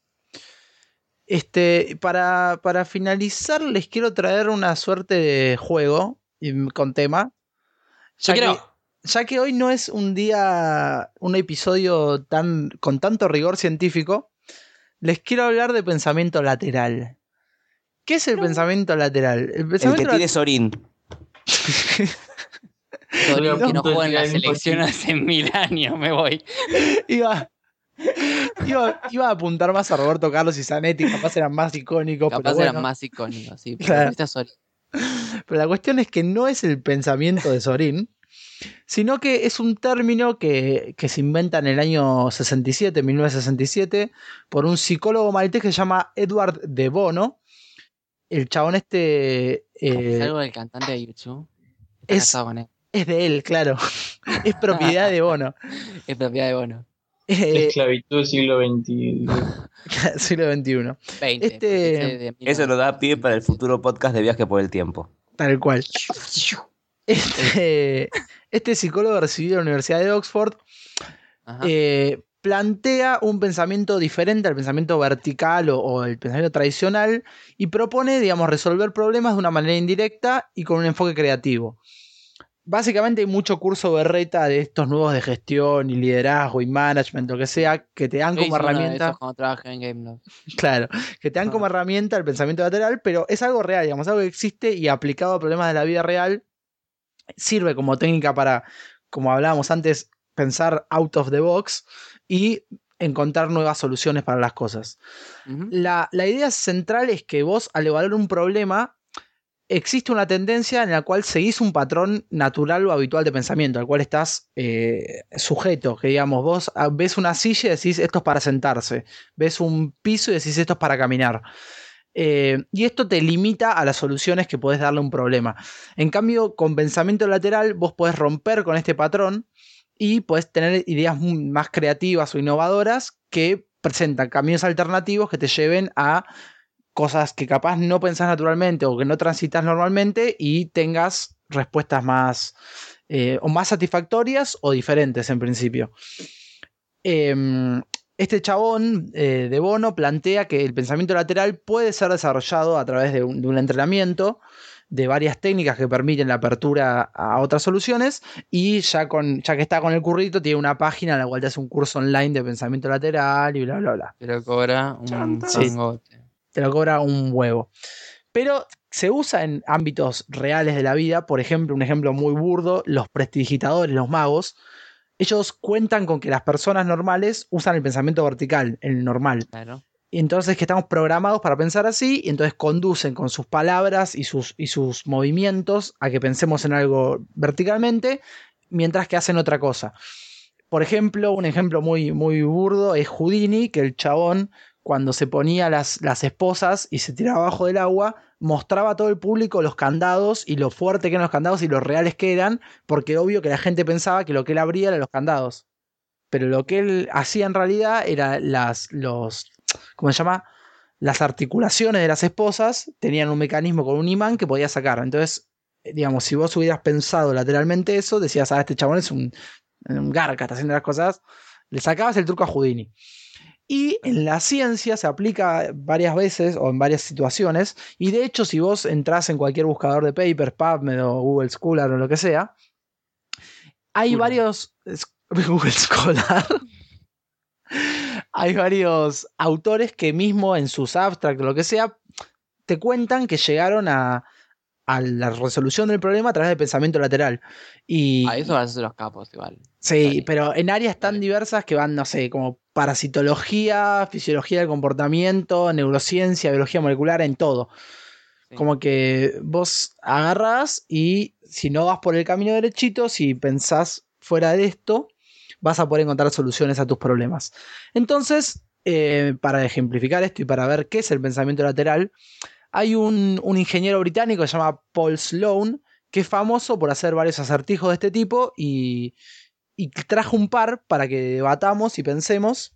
Este, para, para finalizar, les quiero traer una suerte de juego y- con tema. Yo Ya quiero. que, ya que hoy no es un día, un episodio tan, con tanto rigor científico, les quiero hablar de pensamiento lateral. ¿Qué es el pensamiento lateral? El El pensamiento que tire Sorín. Sorín, que no punto de juega en la tirar el selección imposible. hace mil años, me voy. iba, iba, iba a apuntar más a Roberto Carlos y Zanetti, capaz eran más icónicos, Capaz pero bueno. eran más icónicos, sí. Pero Claro. fuiste a Sorín. Pero la cuestión es que no es el pensamiento de Sorín, sino que es un término que, que se inventa en el año sesenta y siete, mil novecientos sesenta y siete, por un psicólogo maltés que se llama Edward de Bono. El chabón este ¿Es eh, algo del cantante de YouTube? Está es, casado con él. es de él, claro. Es propiedad de Bono. Es propiedad de Bono. La Eh, esclavitud del siglo veintidós. siglo veintiuno. veinte. Este- porque ese de Eso nos da pie para el futuro podcast de Viaje por el Tiempo. Tal cual. Este, este psicólogo recibido en la Universidad de Oxford Ajá. eh, plantea un pensamiento diferente al pensamiento vertical o, o el pensamiento tradicional y propone, digamos, resolver problemas de una manera indirecta y con un enfoque creativo. Básicamente hay mucho curso berreta de estos nuevos de gestión y liderazgo y management, lo que sea, que te dan Yo como hice uno de herramienta. esos cuando trabajé en Gameloft. Claro, que te dan como Ah. herramienta el pensamiento lateral, pero es algo real, digamos, algo que existe y aplicado a problemas de la vida real sirve como técnica para, como hablábamos antes, pensar out of the box y encontrar nuevas soluciones para las cosas. Ujú. La, la idea central es que vos, al evaluar un problema, existe una tendencia en la cual seguís un patrón natural o habitual de pensamiento, al cual estás eh, sujeto, que digamos, vos ah, ves una silla y decís esto es para sentarse, ves un piso y decís esto es para caminar. Eh, y esto te limita a las soluciones que podés darle a un problema. En cambio, con pensamiento lateral, vos podés romper con este patrón y podés tener ideas muy más creativas o innovadoras que presentan caminos alternativos que te lleven a cosas que capaz no pensás naturalmente o que no transitas normalmente y tengas respuestas más eh, o más satisfactorias o diferentes en principio. Eh, este chabón eh, de Bono plantea que el pensamiento lateral puede ser desarrollado a través de un, de un entrenamiento de varias técnicas que permiten la apertura a otras soluciones y ya, con, ya que está con el currito tiene una página en la cual te hace un curso online de pensamiento lateral y bla bla bla. Pero cobra un Sí. fangote. Te lo cobra un huevo. Pero se usa en ámbitos reales de la vida. Por ejemplo, un ejemplo muy burdo, los prestidigitadores, los magos. Ellos cuentan con que las personas normales usan el pensamiento vertical, el normal. Claro. Y entonces que estamos programados para pensar así, y entonces conducen con sus palabras y sus, y sus movimientos a que pensemos en algo verticalmente, mientras que hacen otra cosa. Por ejemplo, un ejemplo muy, muy burdo es Houdini, que el chabón, cuando se ponía las, las esposas y se tiraba abajo del agua, mostraba a todo el público los candados y lo fuerte que eran los candados y lo reales que eran, porque obvio que la gente pensaba que lo que él abría eran los candados. Pero lo que él hacía en realidad era las, los, ¿cómo se llama? Las articulaciones de las esposas tenían un mecanismo con un imán que podía sacar. Entonces, digamos, si vos hubieras pensado lateralmente eso, decías, ah, este chabón es un, un garca, está haciendo las cosas, le sacabas el truco a Houdini. Y en la ciencia se aplica varias veces o en varias situaciones. Y de hecho, si vos entras en cualquier buscador de papers, PubMed o Google Scholar o lo que sea, hay Scholar. varios. Google Scholar. Hay varios autores que mismo en sus abstracts o lo que sea, te cuentan que llegaron a, a la resolución del problema a través del pensamiento lateral. Y, A eso vas a hacer los capos igual. sí, Dale. pero en áreas tan Dale. diversas que van, no sé, como parasitología, fisiología del comportamiento, neurociencia, biología molecular, en todo. Sí. Como que vos agarrás y si no vas por el camino derechito, si pensás fuera de esto, vas a poder encontrar soluciones a tus problemas. Entonces, eh, para ejemplificar esto y para ver qué es el pensamiento lateral, hay un, un ingeniero británico que se llama Paul Sloan, que es famoso por hacer varios acertijos de este tipo y, y trajo un par para que debatamos y pensemos.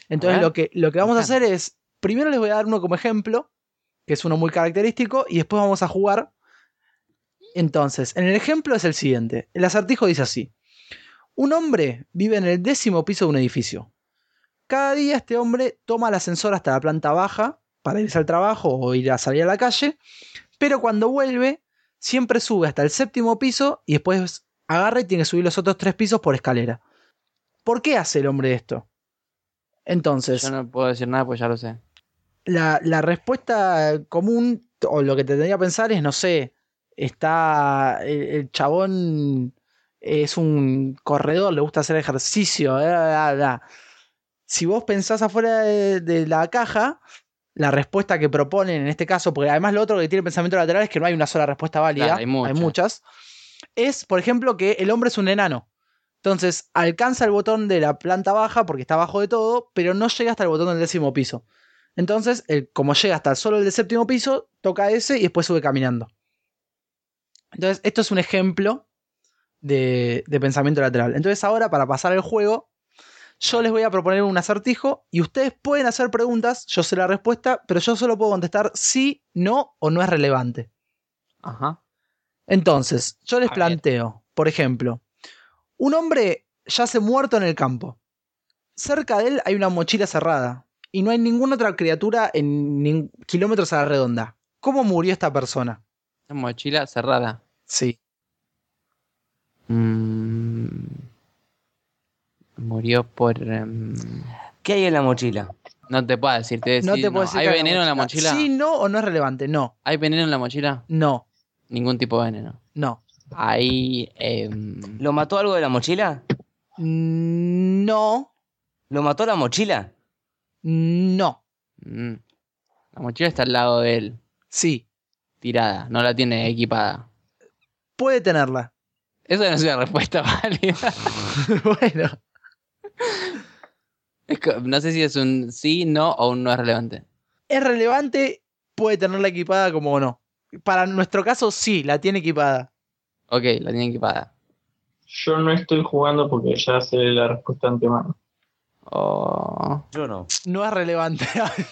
Entonces ver. lo que, lo que vamos a Ajá. hacer es, primero les voy a dar uno como ejemplo, que es uno muy característico, y después vamos a jugar. Entonces, en el ejemplo es el siguiente. El acertijo dice así. Un hombre vive en el décimo piso de un edificio. Cada día este hombre toma el ascensor hasta la planta baja para irse al trabajo o ir a salir a la calle, pero cuando vuelve siempre sube hasta el séptimo piso y después agarra y tiene que subir los otros tres pisos por escalera. ¿Por qué hace el hombre esto? Entonces, Yo no puedo decir nada pues ya lo sé. la, la respuesta común, o lo que te tendría que pensar es, no sé, está el, el chabón es un corredor, le gusta hacer ejercicio, bla, bla, bla. Si vos pensás afuera de, de la caja, la respuesta que proponen en este caso, porque además lo otro que tiene pensamiento lateral es que no hay una sola respuesta válida, Claro, hay muchas. muchas, es, por ejemplo, que el hombre es un enano. Entonces, alcanza el botón de la planta baja porque está abajo de todo, pero no llega hasta el botón del décimo piso. Entonces, el, como llega hasta solo el del séptimo piso, toca ese y después sube caminando. Entonces, esto es un ejemplo de, de pensamiento lateral. Entonces, ahora, para pasar el juego, yo les voy a proponer un acertijo y ustedes pueden hacer preguntas, yo sé la respuesta, pero yo solo puedo contestar sí, no o no es relevante. Ajá. Entonces, yo les A ver. planteo, por ejemplo, un hombre yace muerto en el campo. Cerca de él hay una mochila cerrada y no hay ninguna otra criatura en nin- kilómetros a la redonda. ¿Cómo murió esta persona? Esa mochila cerrada. Sí. Mm, murió por... em, ¿Qué hay en la mochila? no te puedo decir. Te No decís, te puedo decir ¿Hay que veneno en la mochila? Sí, no o no es relevante. No, ¿Hay veneno en la mochila? no, Ningún tipo de veneno. no. Hay... em, ¿Lo mató algo de la mochila? Mm, No, ¿Lo mató la mochila? no, mm, la mochila está al lado de él. sí. Tirada. No la tiene equipada. Puede tenerla. Esa no es una respuesta válida. Bueno, Es co- no sé si es un sí, no o un no es relevante. es relevante, puede tenerla equipada como no. Para nuestro caso, sí, la tiene equipada. Ok, la tiene equipada. Yo no estoy jugando porque ya sé la respuesta de antemano. Oh. Yo no. No es relevante.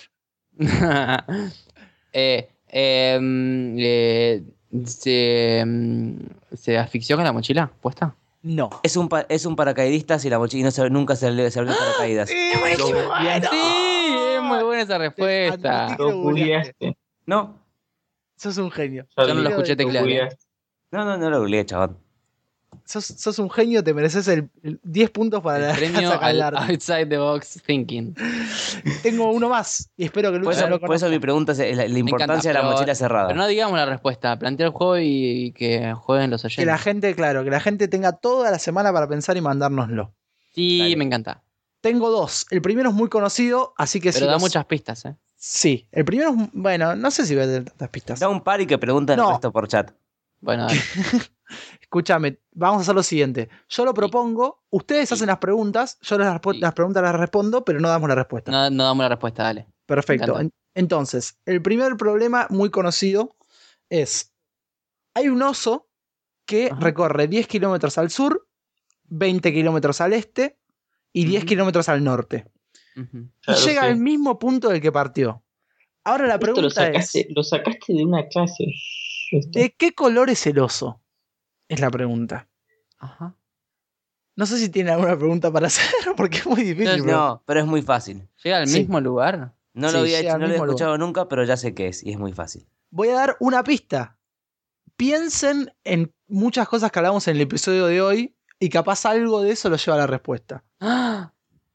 eh, em, eh, se, em, ¿Se asfixió con la mochila puesta? No. Es un, pa- es un paracaidista si la mochila y no se, nunca se, le- se abrió el paracaídas. Sí, es muy buena esa respuesta. admití que Lo lo googleaste. googleaste. No, Sos un genio. Ya Yo no lo escuché Lo teclear, ¿eh? googleaste. no, no, no lo googleé, chaval. Sos, sos un genio, te mereces el, el diez puntos para El la premio casa al Calarte. Outside the Box Thinking. Tengo uno más y espero que Por Lucho eso, lo por eso conozca. mi pregunta es la, la Me importancia encanta, de la pero- mochila cerrada. Pero no digamos la respuesta. Plantea el juego y que jueguen los Que la oyentes. gente, claro, que la gente tenga toda la semana para pensar y mandárnoslo. Sí, Dale. me encanta. Tengo dos. El primero es muy conocido, así que Pero si da los- muchas pistas, ¿eh? Sí, el primero es, bueno, no sé si voy a tener tantas pistas. Da un par y que pregunten No. el resto por chat. Bueno, dale. Escúchame, vamos a hacer lo siguiente. Yo lo propongo, ustedes Sí. hacen las preguntas, yo las, respu- Sí. las preguntas las respondo, pero no damos la respuesta. no, no damos la respuesta, dale. Perfecto. me En- entonces, el primer problema muy conocido es, hay un oso que Ajá. recorre diez kilómetros al sur, veinte kilómetros al este y diez Ujú. kilómetros al norte. Ujú. Ya y lo llega sé. al mismo punto del que partió. Ahora la Esto lo pregunta sacaste, es, lo sacaste de una clase. Esto. ¿de qué color es el oso? Es la pregunta. Ajá. No sé si tiene alguna pregunta para hacer, porque es muy difícil. bro. No, pero es muy fácil. ¿Llega al Sí. mismo lugar? No Sí, lo había, llega hecho- al no lo había mismo escuchado nunca, pero ya sé qué es y es muy fácil. Voy a dar una pista. Piensen en muchas cosas que hablamos en el episodio de hoy y capaz algo de eso lo lleva a la respuesta. ¡Ah!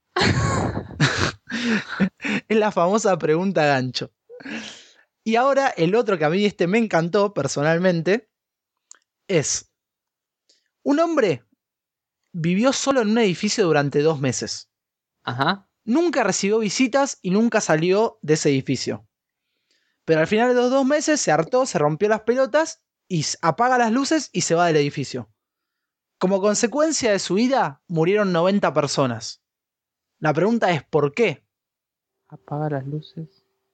Es la famosa pregunta gancho. Y ahora el otro que a mí este me encantó personalmente es, un hombre vivió solo en un edificio durante dos meses. Ajá. Nunca recibió visitas y nunca salió de ese edificio. Pero al final de los dos meses se hartó, se rompió las pelotas y s- apaga las luces y se va del edificio. Como consecuencia de su ida, murieron noventa personas. La pregunta es ¿por qué? Apaga las luces.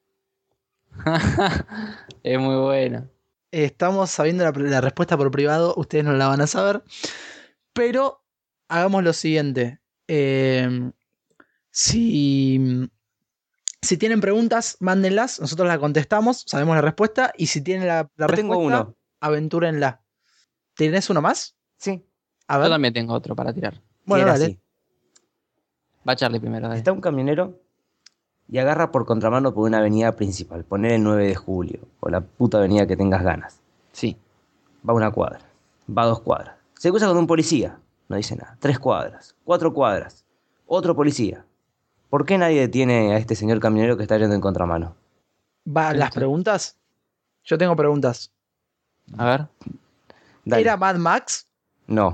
Es muy bueno. Eh, Estamos sabiendo la, la respuesta por privado, ustedes no la van a saber. Pero hagamos lo siguiente. Eh, Si, si tienen preguntas, mándenlas, nosotros las contestamos, sabemos la respuesta, y si tienen la, la Yo tengo respuesta, uno. aventúrenla. ¿Tienes uno más? Sí. A Yo ver. también tengo otro para tirar. Bueno, Era dale. así. Va Charlie primero, dale. Está un camionero y agarra por contramano por una avenida principal. Poner el nueve de julio. O la puta avenida que tengas ganas. Sí. Va una cuadra. Va dos cuadras. Se cruza con un policía. No dice nada. Tres cuadras. Cuatro cuadras. Otro policía. ¿Por qué nadie detiene a este señor camionero que está yendo en contramano? ¿Va las preguntas? Yo tengo preguntas. A ver. Dale. ¿Era Mad Max? No.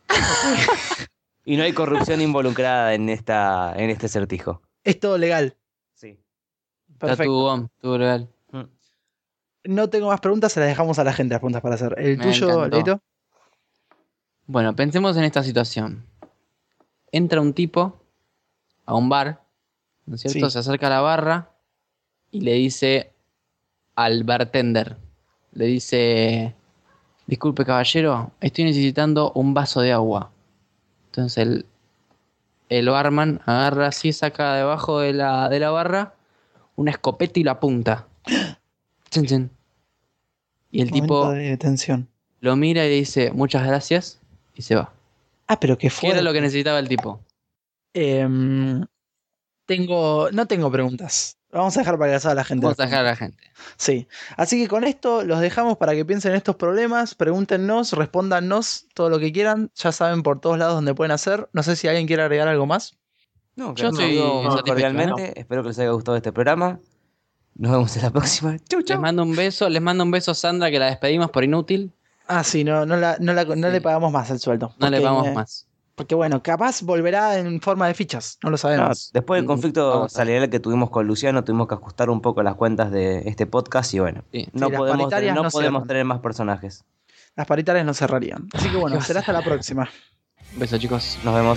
Y no hay corrupción involucrada en, esta, en este certijo. Es todo legal. Sí. Está Perfecto. tu bom, tu legal. No tengo más preguntas, se las dejamos a la gente las preguntas para hacer. ¿El Me tuyo, encantó. Leito? Bueno, pensemos en esta situación. Entra un tipo a un bar, ¿no es cierto? Sí. Se acerca a la barra y le dice al bartender, le dice, disculpe caballero, estoy necesitando un vaso de agua. Entonces el, el barman agarra así, saca debajo de la, de la barra una escopeta y la apunta. Chin, chin. Y el Momento tipo de detención. lo mira y le dice, muchas gracias, y se va. Ah, pero qué ¿Qué fue. era lo que necesitaba el tipo? Em, tengo, no tengo preguntas. Vamos a dejar para que la la gente. Vamos a dejar a la gente. Sí. Así que con esto los dejamos para que piensen en estos problemas, pregúntenos, respóndannos todo lo que quieran. Ya saben por todos lados donde pueden hacer. No sé si alguien quiere agregar algo más. No, Yo claro, estoy digo satisfecho, cordialmente. Espero que les haya gustado este programa. Nos vemos en la próxima. Chau, Les chau. mando un beso, les mando un beso a Sandra, que la despedimos por inútil. Ah, sí, no, no, la- no, la- no Sí. le pagamos más el sueldo. No le Porque, pagamos eh, más. Porque bueno, capaz volverá en forma de fichas. No lo No, sabemos. después del Mm, conflicto vamos a ver. salarial que tuvimos con Luciano, tuvimos que ajustar un poco las cuentas de este podcast y bueno, Sí. no las podemos, paritarias no no podemos cierran. tener más personajes. Las paritarias no cerrarían. Así que bueno, será hasta la próxima. Un beso, chicos. Nos vemos.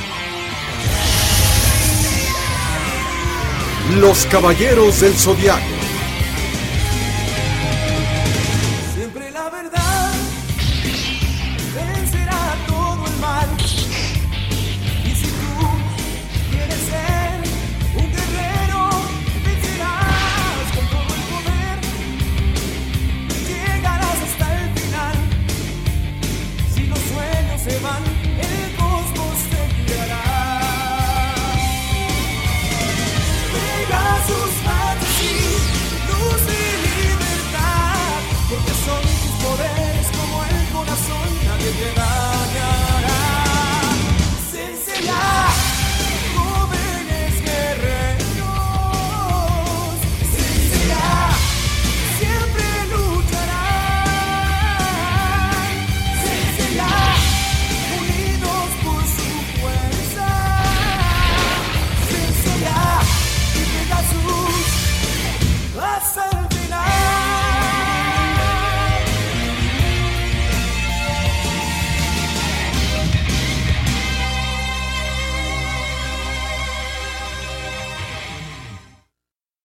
Los Caballeros del Zodiaco.